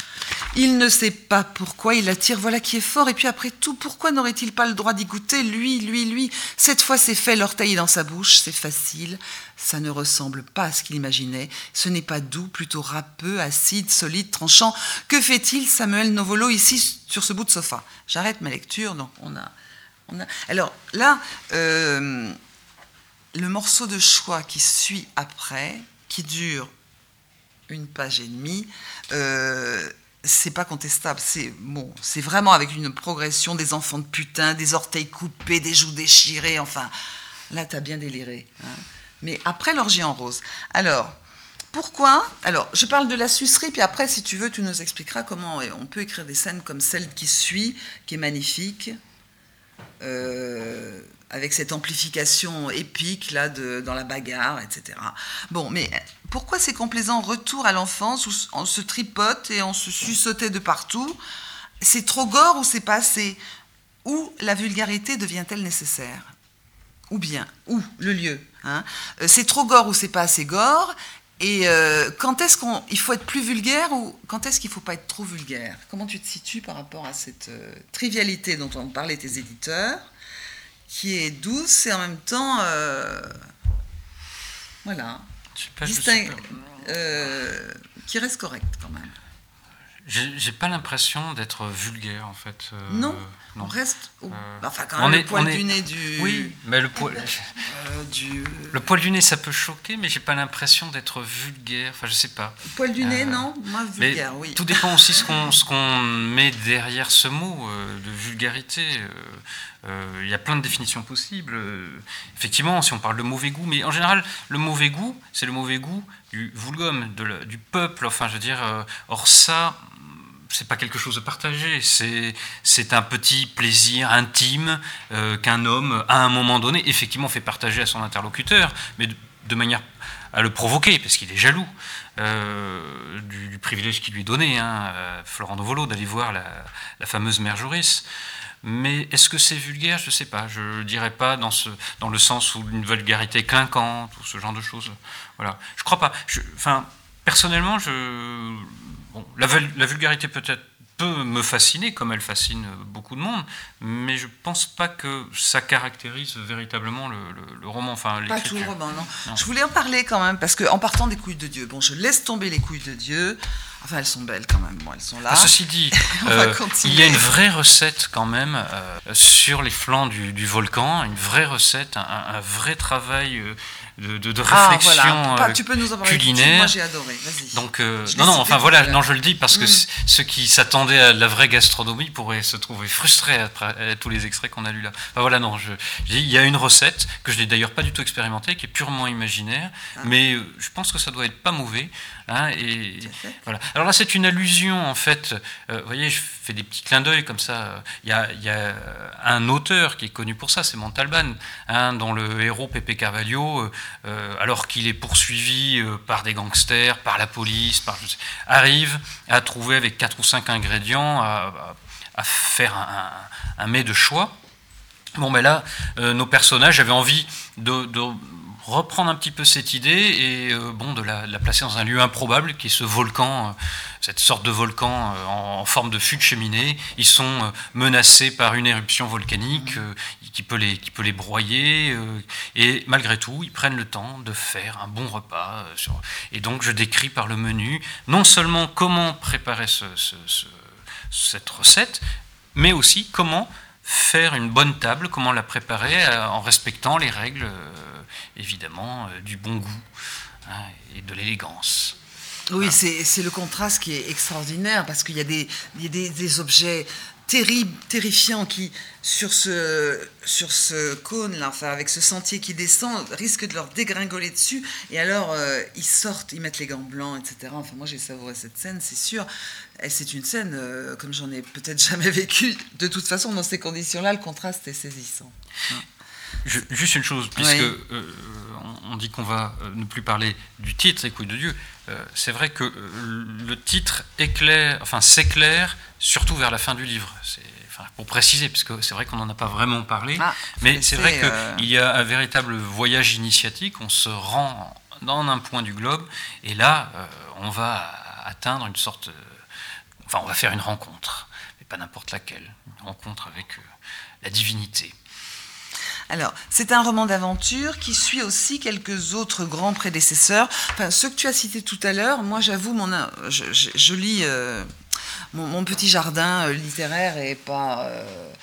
Il ne sait pas pourquoi il l'attire, voilà qui est fort. Et puis après tout, pourquoi n'aurait-il pas le droit d'y goûter? Lui, lui, lui. Cette fois, c'est fait, l'orteil est dans sa bouche, c'est facile. Ça ne ressemble pas à ce qu'il imaginait. Ce n'est pas doux, plutôt râpeux, acide, solide, tranchant. Que fait-il, Samuel Novolo, ici, sur ce bout de sofa? J'arrête ma lecture, donc on a... On a... Alors là, euh, le morceau de choix qui suit après, qui dure une page et demie, euh, c'est pas contestable, c'est bon, c'est vraiment avec une progression des enfants de putain, des orteils coupés, des joues déchirées, enfin, là t'as bien déliré. Hein. Mais après l'orgie en rose. Alors, pourquoi? Alors, je parle de la sucerie, puis après, si tu veux, tu nous expliqueras comment on peut écrire des scènes comme celle qui suit, qui est magnifique, euh, avec cette amplification épique là de, dans la bagarre, et cetera. Bon, mais pourquoi ces complaisants retours à l'enfance où on se tripote et on se suçotait de partout? C'est trop gore ou c'est pas assez? Où la vulgarité devient-elle nécessaire? Ou bien, où le lieu, hein? C'est trop gore ou c'est pas assez gore? Et euh, quand est-ce qu'il faut être plus vulgaire ou quand est-ce qu'il ne faut pas être trop vulgaire? Comment tu te situes par rapport à cette euh, trivialité dont ont parlé tes éditeurs, qui est douce et en même temps, euh, voilà, Je sais pas, je distingue, sais pas. euh, qui reste correcte quand même. J'ai, j'ai pas l'impression d'être vulgaire en fait. Euh, non, non, on reste, au, Euh, enfin quand on même est- le poil on est- du nez du... Oui, mais le poil, euh, du le poil du nez, ça peut choquer, mais j'ai pas l'impression d'être vulgaire. Enfin, je sais pas. poil du nez, Euh, non? Moi, Mais vulgaire, oui. tout dépend aussi ce qu'on ce qu'on met derrière ce mot euh, de vulgarité. Euh, euh, Il y a plein de définitions possibles. Euh, effectivement, si on parle de mauvais goût, mais en général, le mauvais goût, c'est le mauvais goût du vulgum, de la, du peuple. Enfin, je veux dire, euh, or ça, c'est pas quelque chose de partagé. C'est, c'est un petit plaisir intime euh, qu'un homme, à un moment donné, effectivement, fait partager à son interlocuteur, mais de, de manière à le provoquer, parce qu'il est jaloux euh, du, du privilège qui lui est donné, hein, à Florent Novolo, d'aller voir la, la fameuse mère Joris. Mais est-ce que c'est vulgaire? Je ne sais pas. Je ne dirais pas dans, ce, dans le sens où une vulgarité clinquante ou ce genre de choses. Voilà. Je ne crois pas. Je, enfin, personnellement, je, bon, la, la vulgarité peut-être peut me fasciner, comme elle fascine beaucoup de monde, mais je ne pense pas que ça caractérise véritablement le, le, le roman. Enfin, pas tout le roman, non. non. Je voulais en parler quand même, parce qu'en partant des couilles de Dieu, bon, je laisse tomber les couilles de Dieu. Enfin, elles sont belles quand même, bon, elles sont là. Ah, ceci dit, euh, il y a une vraie recette quand même euh, sur les flancs du, du volcan, une vraie recette, un, un vrai travail euh, de, de, de réflexion ah, voilà. Tu peux nous en parler culinaire. Moi, j'ai adoré. Vas-y. Donc, euh, non, non, enfin voilà, non, je le dis parce que mmh. ceux qui s'attendaient à la vraie gastronomie pourraient se trouver frustrés après tous les extraits qu'on a lus là. Enfin, voilà, non, je, je dis, il y a une recette que je n'ai d'ailleurs pas du tout expérimentée, qui est purement imaginaire, ah. mais euh, je pense que ça doit être pas mauvais. Hein, et voilà. Alors là, c'est une allusion, en fait. Euh, vous voyez, je fais des petits clins d'œil comme ça. Il y a, il y a un auteur qui est connu pour ça, c'est Montalbán, hein, dont le héros, Pepe Carvalho, euh, alors qu'il est poursuivi euh, par des gangsters, par la police, par, je sais, arrive à trouver avec quatre ou cinq ingrédients, à, à faire un, un, un mets de choix. Bon, ben là, euh, nos personnages avaient envie de... de reprendre un petit peu cette idée et euh, bon, de la, de la placer dans un lieu improbable qui est ce volcan, euh, cette sorte de volcan euh, en, en forme de fût de cheminée. Ils sont euh, menacés par une éruption volcanique euh, qui, peut les, qui peut les broyer euh, et malgré tout, ils prennent le temps de faire un bon repas. Euh, sur... Et donc, je décris par le menu non seulement comment préparer ce, ce, ce, cette recette, mais aussi comment faire une bonne table, comment la préparer euh, en respectant les règles euh, évidemment euh, du bon goût hein, et de l'élégance. Oui, voilà. c'est, c'est le contraste qui est extraordinaire parce qu'il y a des, il y a des, des objets terribles, terrifiants qui, sur ce, sur ce cône, là, enfin, avec ce sentier qui descend, risquent de leur dégringoler dessus. Et alors, euh, ils sortent, ils mettent les gants blancs, et cetera. Enfin, moi, j'ai savouré cette scène, c'est sûr. Et c'est une scène, euh, comme j'en ai peut-être jamais vécu. De toute façon, dans ces conditions-là, le contraste est saisissant. Je, juste une chose, puisque oui. euh, on, on dit qu'on va euh, ne plus parler du titre, Les couilles de Dieu. Euh, c'est vrai que euh, le titre éclaire, enfin, s'éclaire surtout vers la fin du livre. C'est, enfin, pour préciser, parce que c'est vrai qu'on n'en a pas vraiment parlé, ah, mais c'est vrai qu'il euh... y a un véritable voyage initiatique. On se rend dans un point du globe, et là, euh, on va atteindre une sorte, euh, enfin, on va faire une rencontre, mais pas n'importe laquelle, une rencontre avec euh, la divinité. Alors, c'est un roman d'aventure qui suit aussi quelques autres grands prédécesseurs. Enfin, ceux que tu as cités tout à l'heure, moi, j'avoue, mon, je, je, je lis euh, mon, mon petit jardin euh, littéraire et pas euh,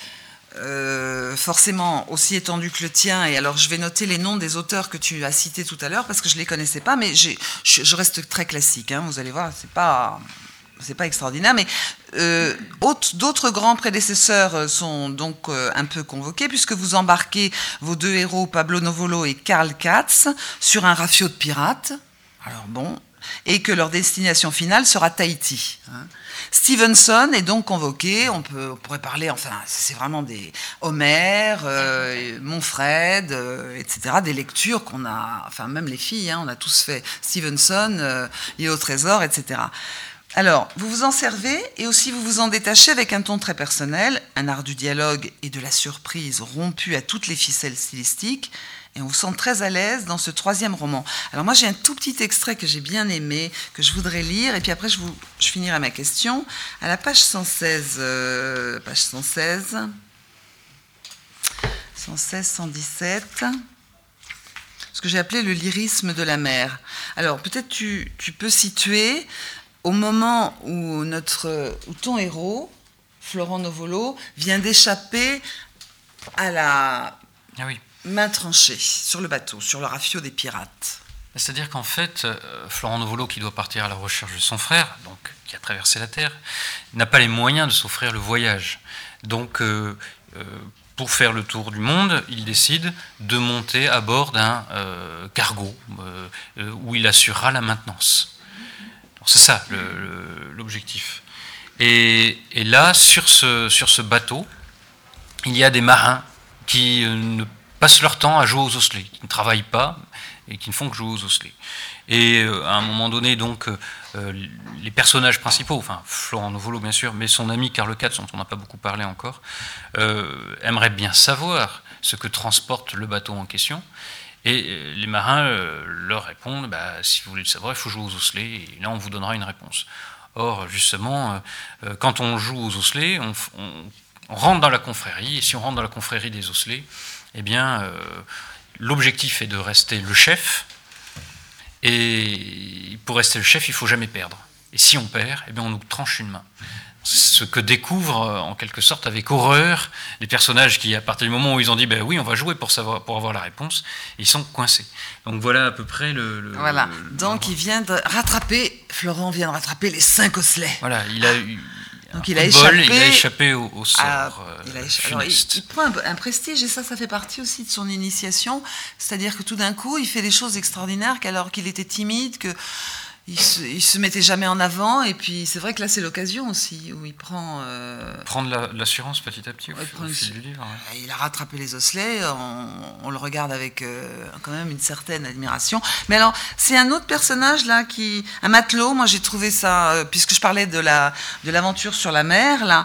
euh, forcément aussi étendu que le tien. Et alors, je vais noter les noms des auteurs que tu as cités tout à l'heure parce que je les connaissais pas, mais j'ai, je, je reste très classique. Hein, vous allez voir, c'est pas. C'est pas extraordinaire, mais euh, autres, d'autres grands prédécesseurs sont donc euh, un peu convoqués, puisque vous embarquez vos deux héros, Pablo Novolo et Karl Katz, sur un rafiot de pirates, alors bon, et que leur destination finale sera Tahiti. Hein. Stevenson est donc convoqué, on, peut, on pourrait parler, enfin, c'est vraiment des Homère, euh, Monfred, euh, et cetera, des lectures qu'on a, enfin, même les filles, hein, on a tous fait Stevenson, euh, L'île au trésor, et cetera. Alors, vous vous en servez et aussi vous vous en détachez avec un ton très personnel, un art du dialogue et de la surprise rompu à toutes les ficelles stylistiques, et on vous sent très à l'aise dans ce troisième roman. Alors moi, j'ai un tout petit extrait que j'ai bien aimé, que je voudrais lire, et puis après, je, vous, je finirai ma question. À la page cent seize, euh, page cent seize, cent seize, cent dix-sept... ce que j'ai appelé le lyrisme de la mer. Alors, peut-être tu, tu peux situer... au moment où, notre, où ton héros, Florent Novolo, vient d'échapper à la ah oui. main tranchée sur le bateau, sur le rafiot des pirates. C'est-à-dire qu'en fait, euh, Florent Novolo, qui doit partir à la recherche de son frère, donc qui a traversé la terre, n'a pas les moyens de s'offrir le voyage. Donc, euh, euh, pour faire le tour du monde, il décide de monter à bord d'un euh, cargo euh, où il assurera la maintenance. C'est ça le, le, l'objectif. Et, et là, sur ce, sur ce bateau, il y a des marins qui ne passent leur temps à jouer aux osselets, qui ne travaillent pas et qui ne font que jouer aux osselets. Et euh, à un moment donné, donc, euh, les personnages principaux, enfin Florent Novolo bien sûr, mais son ami Karl Katz, dont on n'a pas beaucoup parlé encore, euh, aimeraient bien savoir ce que transporte le bateau en question. Et les marins euh, leur répondent, bah, si vous voulez le savoir, il faut jouer aux osselets, et là on vous donnera une réponse. Or, justement, euh, quand on joue aux osselets, on, on, on rentre dans la confrérie, et si on rentre dans la confrérie des osselets, eh bien, euh, l'objectif est de rester le chef, et pour rester le chef, il ne faut jamais perdre. Et si on perd, eh bien, on nous tranche une main. Ce que découvrent, en quelque sorte, avec horreur, les personnages qui, à partir du moment où ils ont dit ben oui, on va jouer pour, savoir, pour avoir la réponse, ils sont coincés. Donc voilà à peu près le... le voilà, le, donc il vient de rattraper, Florent vient de rattraper les cinq osselets. Voilà, il a eu... Donc il a, échappé, bol, il a échappé au, au sort à, euh, il, a échappé, alors, il, il prend un, un prestige, et ça, ça fait partie aussi de son initiation. C'est-à-dire que tout d'un coup, il fait des choses extraordinaires, qu'alors qu'il était timide, que il se, il se mettait jamais en avant. Et puis c'est vrai que là, c'est l'occasion aussi où il prend... Euh, Prendre la, l'assurance petit à petit au, ouais, au fil du livre. Ouais. Il a rattrapé les osselets, on, on le regarde avec euh, quand même une certaine admiration. Mais alors, c'est un autre personnage là, qui, un matelot, moi j'ai trouvé ça, euh, puisque je parlais de, la, de l'aventure sur la mer, là.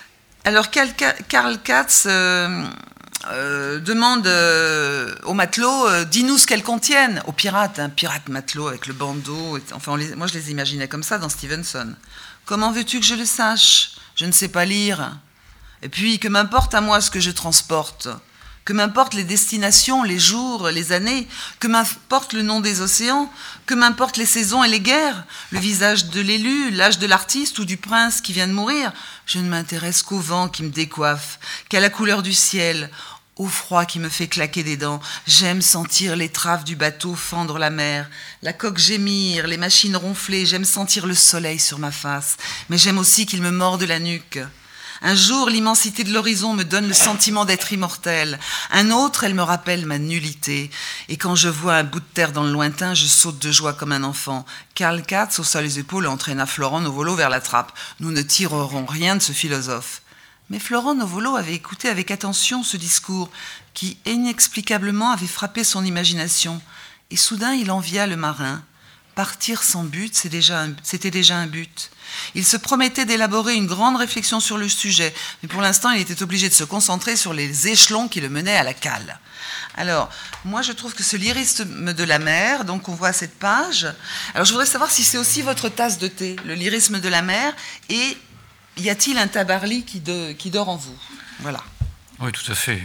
Alors Karl Katz euh, euh, demande euh, aux matelots, euh, dis-nous ce qu'elles contiennent, aux pirates, un hein, pirate matelot avec le bandeau, et, enfin on les, moi je les imaginais comme ça dans Stevenson. Comment veux-tu que je le sache ? Je ne sais pas lire. Et puis, que m'importe à moi ce que je transporte, que m'importent les destinations, les jours, les années, que m'importe le nom des océans, que m'importent les saisons et les guerres, le visage de l'élu, l'âge de l'artiste ou du prince qui vient de mourir. Je ne m'intéresse qu'au vent qui me décoiffe, qu'à la couleur du ciel, au froid qui me fait claquer des dents. J'aime sentir l'étrave du bateau fendre la mer, la coque gémir, les machines ronfler, j'aime sentir le soleil sur ma face, mais j'aime aussi qu'il me morde la nuque. Un jour, l'immensité de l'horizon me donne le sentiment d'être immortel. Un autre, elle me rappelle ma nullité. Et quand je vois un bout de terre dans le lointain, je saute de joie comme un enfant. Karl Katz haussa les épaules et entraîna Florent Novolo vers la trappe. Nous ne tirerons rien de ce philosophe. Mais Florent Novolo avait écouté avec attention ce discours qui, inexplicablement, avait frappé son imagination. Et soudain, il envia le marin. Partir sans but, c'est déjà un, c'était déjà un but. Il se promettait d'élaborer une grande réflexion sur le sujet, mais pour l'instant, il était obligé de se concentrer sur les échelons qui le menaient à la cale. Alors, moi, je trouve que ce lyrisme de la mer, donc on voit cette page. Alors, je voudrais savoir si c'est aussi votre tasse de thé, le lyrisme de la mer, et y a-t-il un Tabarly qui, de, qui dort en vous ? Voilà. Oui, tout à fait.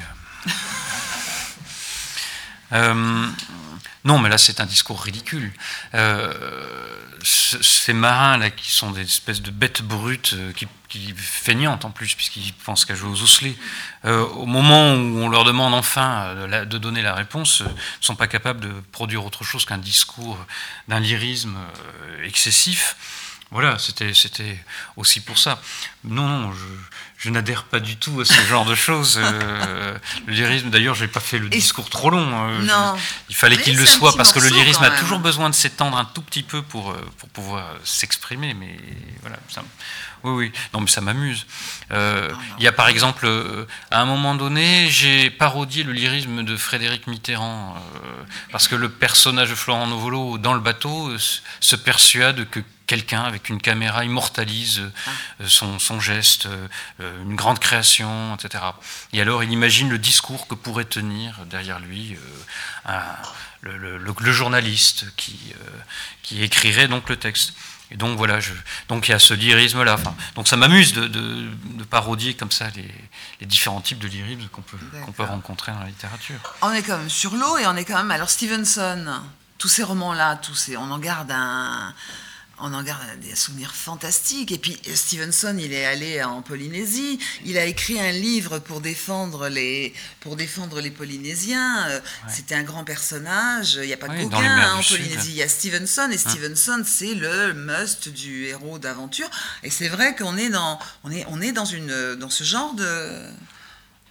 euh, non, mais là, c'est un discours ridicule. Euh, ces marins-là, qui sont des espèces de bêtes brutes, qui, qui feignantes en plus, puisqu'ils pensent qu'à jouer aux osselets, euh, au moment où on leur demande enfin de, la, de donner la réponse, ne sont pas capables de produire autre chose qu'un discours d'un lyrisme excessif. Voilà, c'était, c'était aussi pour ça. Non, non, je, je n'adhère pas du tout à ce genre de choses. Euh, le lyrisme, d'ailleurs, je n'ai pas fait le discours trop long. Euh, non. Je, il fallait mais qu'il le soit, parce que le lyrisme a toujours besoin de s'étendre un tout petit peu pour, pour pouvoir s'exprimer. Mais voilà, ça, oui, oui, non, mais ça m'amuse. Euh, il y a par exemple, à un moment donné, j'ai parodié le lyrisme de Frédéric Mitterrand, euh, parce que le personnage de Florent Novolo, dans le bateau, se persuade que quelqu'un avec une caméra immortalise son, son geste, une grande création, et cetera. Et alors il imagine le discours que pourrait tenir derrière lui un, le, le, le journaliste qui, qui écrirait donc le texte. Et donc voilà, je, donc il y a ce lyrisme-là. Enfin, donc ça m'amuse de, de, de parodier comme ça les, les différents types de lyrisme qu'on peut, qu'on peut rencontrer dans la littérature. On est quand même sur l'eau et on est quand même... Alors Stevenson, tous ces romans-là, tous ces, on en garde un... On en garde des souvenirs fantastiques. Et puis Stevenson, il est allé en Polynésie. Il a écrit un livre pour défendre les, pour défendre les Polynésiens. Ouais. C'était un grand personnage. Il n'y a pas oui, que Gauguin hein, en Sud. Polynésie. Il y a Stevenson. Et Stevenson, c'est le must du héros d'aventure. Et c'est vrai qu'on est dans, on est, on est dans, une, dans ce genre de...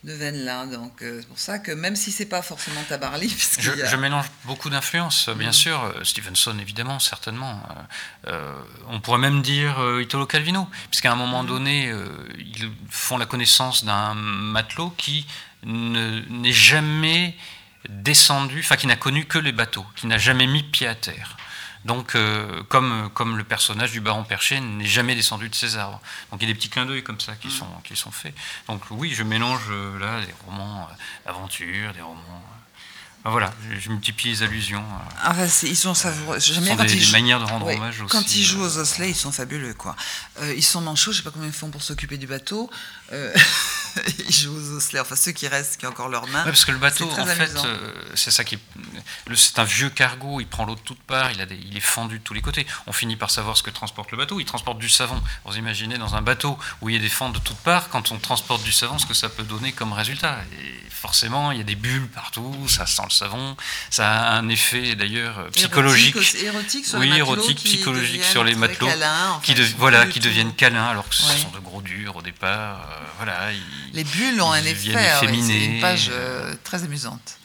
de veine-là. Donc, euh, c'est pour ça que même si c'est pas forcément Tabarly... Je, a... je mélange beaucoup d'influences, bien mmh. sûr. Stevenson, évidemment, certainement. Euh, on pourrait même dire euh, Italo Calvino, puisqu'à un moment mmh. donné, euh, ils font la connaissance d'un matelot qui ne, n'est jamais descendu, enfin qui n'a connu que les bateaux, qui n'a jamais mis pied à terre. Donc, euh, comme, comme le personnage du baron Perché n'est jamais descendu de ses arbres. Donc, il y a des petits clins d'œil comme ça qui, mmh. sont, qui sont faits. Donc, oui, je mélange euh, là des romans euh, aventures, des romans... Euh, voilà, je, je multiplie les allusions. Euh, ah, bah, ils sont savoureux. Ce sont des, des manières de rendre ouais, hommage aussi. Quand ils jouent aux osselets, ils sont fabuleux, quoi. Euh, ils sont manchots, je ne sais pas comment ils font pour s'occuper du bateau. Euh, ils jouent aux osselets, enfin ceux qui restent, qui ont encore leurs mains. Ouais, parce que le bateau, en amusant. fait, euh, c'est ça qui est... Le, c'est un vieux cargo, il prend l'eau de toutes parts, il, a des, il est fendu de tous les côtés. On finit par savoir ce que transporte le bateau. Il transporte du savon. Vous imaginez dans un bateau où il y a des fentes de toutes parts, quand on transporte du savon, ce que ça peut donner comme résultat. Et forcément, il y a des bulles partout, ça sent le savon. Ça a un effet d'ailleurs psychologique. Érotique, érotique sur oui, les érotique, psychologique sur les matelots. Câlins, en fait, qui, de, voilà, qui tout. deviennent câlins alors que ce ouais. sont de gros durs au départ. Euh, voilà, ils, les bulles ont un effet. Ouais, c'est une page euh, très amusante.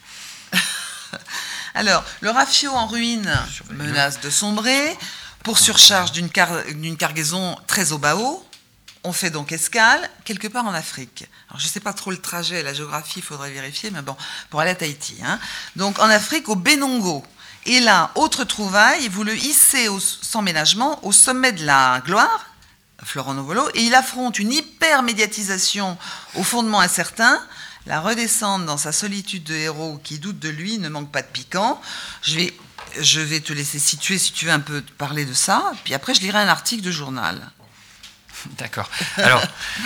Alors, le Rafio en ruine menace de sombrer. Pour surcharge d'une, car- d'une cargaison très au bas haut, on fait donc escale quelque part en Afrique. Alors, je ne sais pas trop le trajet, la géographie, il faudrait vérifier, mais bon, pour aller à Tahiti. Hein. Donc, en Afrique, au Benongo. Et là, autre trouvaille, vous le hissez au, sans ménagement au sommet de la gloire, Florent Novolo, et il affronte une hyper-médiatisation au fondement incertain. La redescente dans sa solitude de héros qui doute de lui ne manque pas de piquant. Je vais, je vais te laisser situer, si tu veux, un peu parler de ça. Puis après, je lirai un article de journal. D'accord. Alors,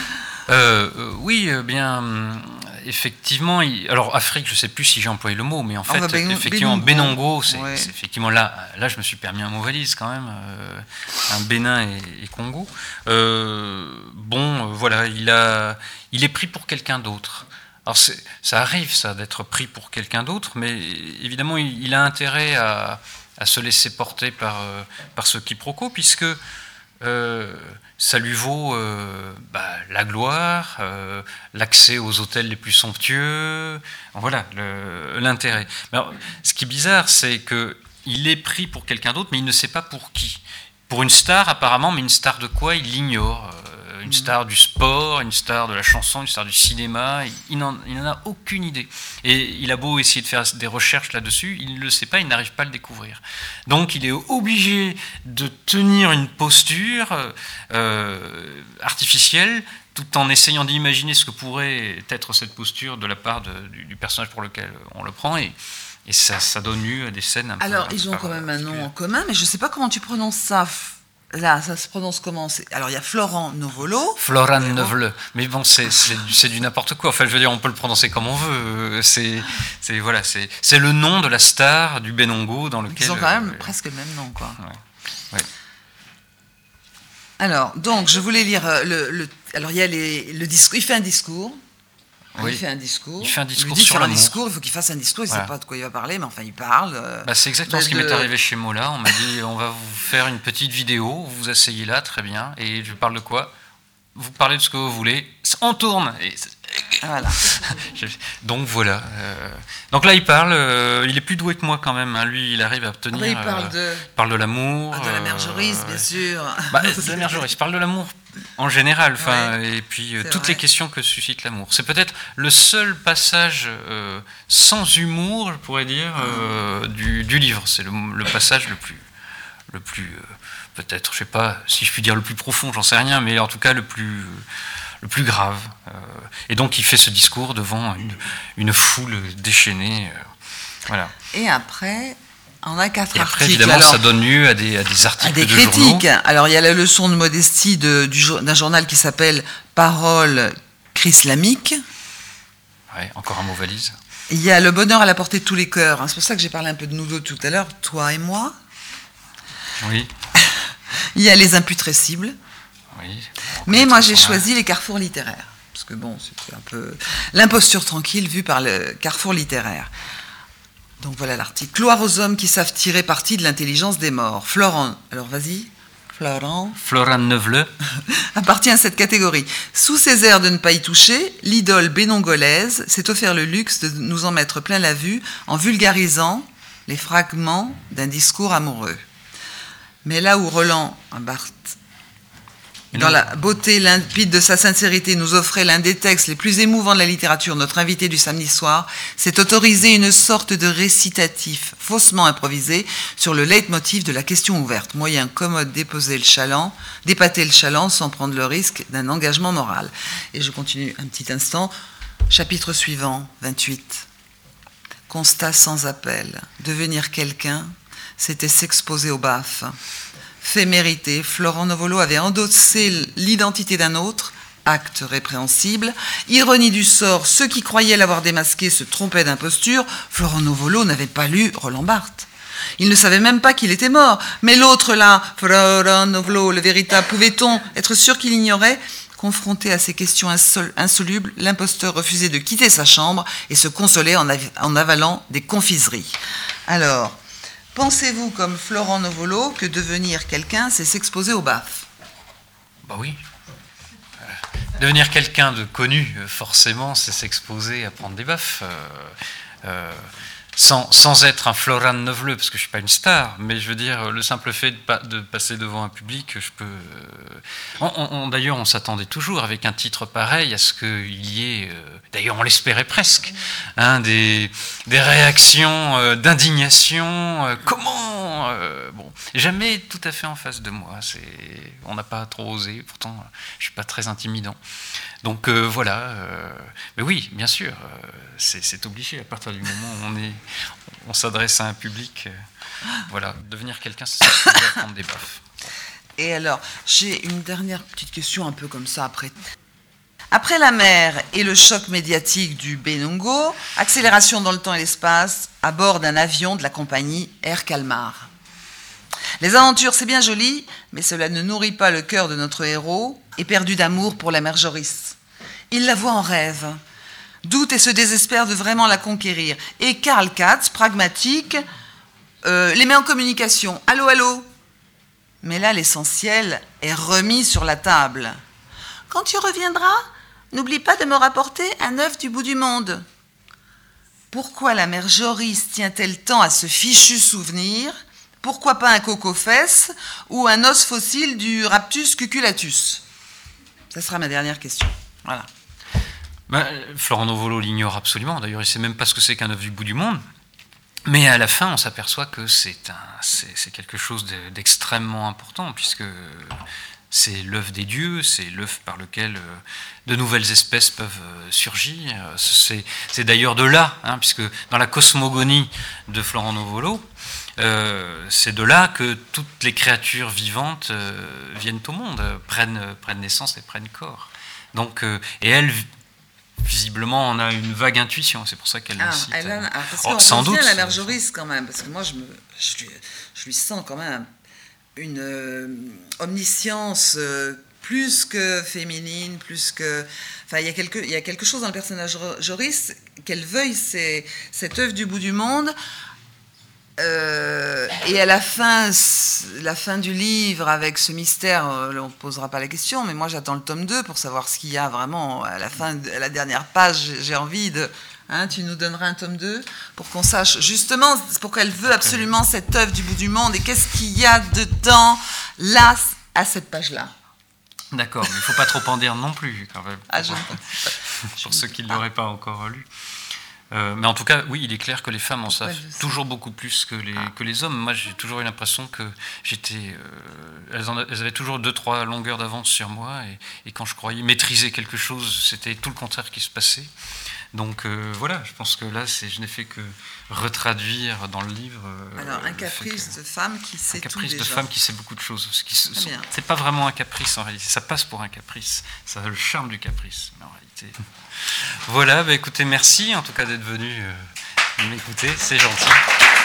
euh, oui, bien, effectivement, il, alors Afrique, je ne sais plus si j'ai employé le mot, mais en fait, oh, ben, effectivement, Benongo, Benongo c'est, ouais. c'est effectivement là, là, je me suis permis un mot valise quand même, euh, un Bénin et, et Congo. Euh, bon, euh, voilà, il a, il est pris pour quelqu'un d'autre. Alors c'est, ça arrive, ça, d'être pris pour quelqu'un d'autre, mais évidemment, il, il a intérêt à, à se laisser porter par, euh, par ce quiproquo, puisque euh, ça lui vaut euh, bah, la gloire, euh, l'accès aux hôtels les plus somptueux, voilà, le, l'intérêt. Mais alors, ce qui est bizarre, c'est qu'il est pris pour quelqu'un d'autre, mais il ne sait pas pour qui. Pour une star, apparemment, mais une star de quoi, il l'ignore. Une star du sport, une star de la chanson, une star du cinéma, il n'en, il n'en a aucune idée. Et il a beau essayer de faire des recherches là-dessus, il ne le sait pas, il n'arrive pas à le découvrir. Donc il est obligé de tenir une posture euh, artificielle, tout en essayant d'imaginer ce que pourrait être cette posture de la part de, du, du personnage pour lequel on le prend. Et, et ça, ça donne lieu à des scènes un Alors, peu... ils ont quand même un nom en commun, mais je ne sais pas comment tu prononces ça. Là, ça se prononce comment? c'est... Alors, il y a Florent Novolo. Florent Novolo. Mais bon, c'est, c'est, c'est du n'importe quoi. Enfin, je veux dire, on peut le prononcer comme on veut. C'est, c'est, voilà, c'est, c'est le nom de la star du Benongo dans lequel... Ils ont quand même euh, presque le même nom, quoi. Ouais. Ouais. Alors, donc, je voulais lire le... le alors, il y a les, le discours. Il fait un discours. Oui. Il fait un discours. Il fait un discours il lui dit sur un l'amour. discours, il faut qu'il fasse un discours, il ne voilà. sait pas de quoi il va parler, mais enfin il parle. Bah, c'est exactement bah, ce qui de... m'est arrivé chez Mola. On m'a dit on va vous faire une petite vidéo, vous vous asseyez là, très bien. Et je parle de quoi? Vous parlez de ce que vous voulez. On tourne. Et... Voilà. Donc voilà. Euh... Donc là il parle. Euh... Il est plus doué que moi quand même. Hein. Lui il arrive à obtenir. Ah, il parle de. Euh... parle de l'amour. Ah, de la mère Joris, euh... bien sûr. Bah, de la mère Joris. Il parle de l'amour. En général, enfin, ouais, et puis euh, toutes vrai. les questions que suscite l'amour. C'est peut-être le seul passage euh, sans humour, je pourrais dire, euh, du, du livre. C'est le, le passage le plus, le plus, euh, peut-être, je sais pas si je puis dire le plus profond, j'en sais rien, mais en tout cas le plus, le plus grave. Euh, et donc il fait ce discours devant une, une foule déchaînée. Euh, voilà. Et après. On a quatre et après, articles. évidemment, alors, ça donne lieu à des, à des articles à des de critiques. journaux. Alors, il y a la leçon de modestie de, du, d'un journal qui s'appelle Parole Chrislamique. Ouais, encore un mot valise. Il y a le bonheur à la portée de tous les cœurs. C'est pour ça que j'ai parlé un peu de nous deux tout à l'heure, toi et moi. Oui. Il y a les imputrescibles. Oui. Mais moi, j'ai choisi les carrefours littéraires. Parce que bon, c'était un peu l'imposture tranquille vue par le carrefour littéraire. Donc voilà l'article. Gloire aux hommes qui savent tirer parti de l'intelligence des morts. Florent, alors vas-y. Florent, Florent Neveleux, appartient à cette catégorie. Sous ses airs de ne pas y toucher, l'idole bénongolaise s'est offert le luxe de nous en mettre plein la vue en vulgarisant les fragments d'un discours amoureux. Mais là où Roland Barthes, dans la beauté limpide de sa sincérité, nous offrait l'un des textes les plus émouvants de la littérature, notre invité du samedi soir s'est autorisé une sorte de récitatif faussement improvisé sur le leitmotiv de la question ouverte, moyen commode d'époser le chaland, d'épater le chaland sans prendre le risque d'un engagement moral. Et je continue un petit instant. Chapitre suivant, vingt-huit. Constat sans appel. Devenir quelqu'un, c'était s'exposer au B A F. Fait mérité, Florent Novolo avait endossé l'identité d'un autre, acte répréhensible. Ironie du sort, ceux qui croyaient l'avoir démasqué se trompaient d'imposture. Florent Novolo n'avait pas lu Roland Barthes. Il ne savait même pas qu'il était mort. Mais l'autre là, Florent Novolo, le véritable, pouvait-on être sûr qu'il ignorait ? Confronté à ces questions insolubles, l'imposteur refusait de quitter sa chambre et se consolait en, av- en avalant des confiseries. Alors, pensez-vous, comme Florent Novolo, que devenir quelqu'un, c'est s'exposer au B A F ? Bah oui. Euh, devenir quelqu'un de connu, forcément, c'est s'exposer à prendre des baffes. Euh, euh, sans, sans être un Florent Neveleux, parce que je ne suis pas une star, mais je veux dire, le simple fait de, pa- de passer devant un public, je peux... Euh, on, on, d'ailleurs, on s'attendait toujours, avec un titre pareil, à ce qu'il y ait... Euh, d'ailleurs, on l'espérait presque, hein, des, des réactions euh, d'indignation. Euh, comment euh, Bon, jamais tout à fait en face de moi. C'est, on n'a pas trop osé, pourtant, je ne suis pas très intimidant. Donc euh, voilà, euh, mais oui, bien sûr, euh, c'est, c'est obligé à partir du moment où on, est, on s'adresse à un public. Euh, voilà, devenir quelqu'un, c'est ça, c'est prendre des baffes. Et alors, j'ai une dernière petite question un peu comme ça après. Après la mer et le choc médiatique du Benongo, accélération dans le temps et l'espace à bord d'un avion de la compagnie Air Calmar. Les aventures, c'est bien joli, mais cela ne nourrit pas le cœur de notre héros, éperdu d'amour pour la mère Joris. Il la voit en rêve, doute et se désespère de vraiment la conquérir. Et Karl Katz, pragmatique, euh, les met en communication. Allô, allô ? Mais là, l'essentiel est remis sur la table. Quand tu reviendras, n'oublie pas de me rapporter un œuf du bout du monde. Pourquoi la mère Joris tient-elle tant à ce fichu souvenir ? Pourquoi pas un coco-fesse ou un os fossile du Raptus cuculatus ? Ça sera ma dernière question. Voilà. Ben, Florent Novolo l'ignore absolument. D'ailleurs, il ne sait même pas ce que c'est qu'un œuf du bout du monde. Mais à la fin, on s'aperçoit que c'est, un, c'est, c'est quelque chose de, d'extrêmement important, puisque c'est l'œuf des dieux, c'est l'œuf par lequel euh, de nouvelles espèces peuvent euh, surgir. C'est, c'est d'ailleurs de là, hein, puisque dans la cosmogonie de Florent Novolo, euh, c'est de là que toutes les créatures vivantes euh, viennent au monde, prennent, prennent naissance et prennent corps. Donc, euh, et elle, visiblement, on a une vague intuition, c'est pour ça qu'elle ah, le cite. Elle a, ah, parce oh, sans doute. La mère Joris quand même, parce que moi, je, me, je, lui, je lui sens quand même une euh, omniscience euh, plus que féminine, plus que... Enfin, il y a quelque, il y a quelque chose dans le personnage Joris, qu'elle veuille c'est, cet œuf du bout du monde. Euh, et à la fin, la fin du livre, avec ce mystère, on ne posera pas la question, mais moi j'attends le tome deux pour savoir ce qu'il y a vraiment à la fin, à la dernière page. J'ai envie de... Hein, tu nous donneras un tome deux pour qu'on sache justement pourquoi elle veut absolument cet œuf du bout du monde et qu'est-ce qu'il y a dedans, là, à cette page-là. D'accord, mais il ne faut pas trop en dire non plus, quand même. Ah, je... Pour ceux qui ne l'auraient pas encore lu. Euh, mais en tout cas, oui, il est clair que les femmes en savent ouais, toujours beaucoup plus que les, ah. que les hommes. Moi, j'ai toujours eu l'impression que j'étais... Euh, elles, en, elles avaient toujours deux, trois longueurs d'avance sur moi, et, et quand je croyais maîtriser quelque chose, c'était tout le contraire qui se passait. Donc euh, voilà, je pense que là, c'est, je n'ai fait que retraduire dans le livre... Euh, Alors, un caprice que, de femme qui sait tout. Un caprice de déjà. femme qui sait beaucoup de choses. Ce qui, sont, c'est pas vraiment un caprice en réalité, ça passe pour un caprice. Ça a le charme du caprice, mais en réalité... Voilà, bah écoutez, merci en tout cas d'être venu euh, m'écouter, c'est gentil.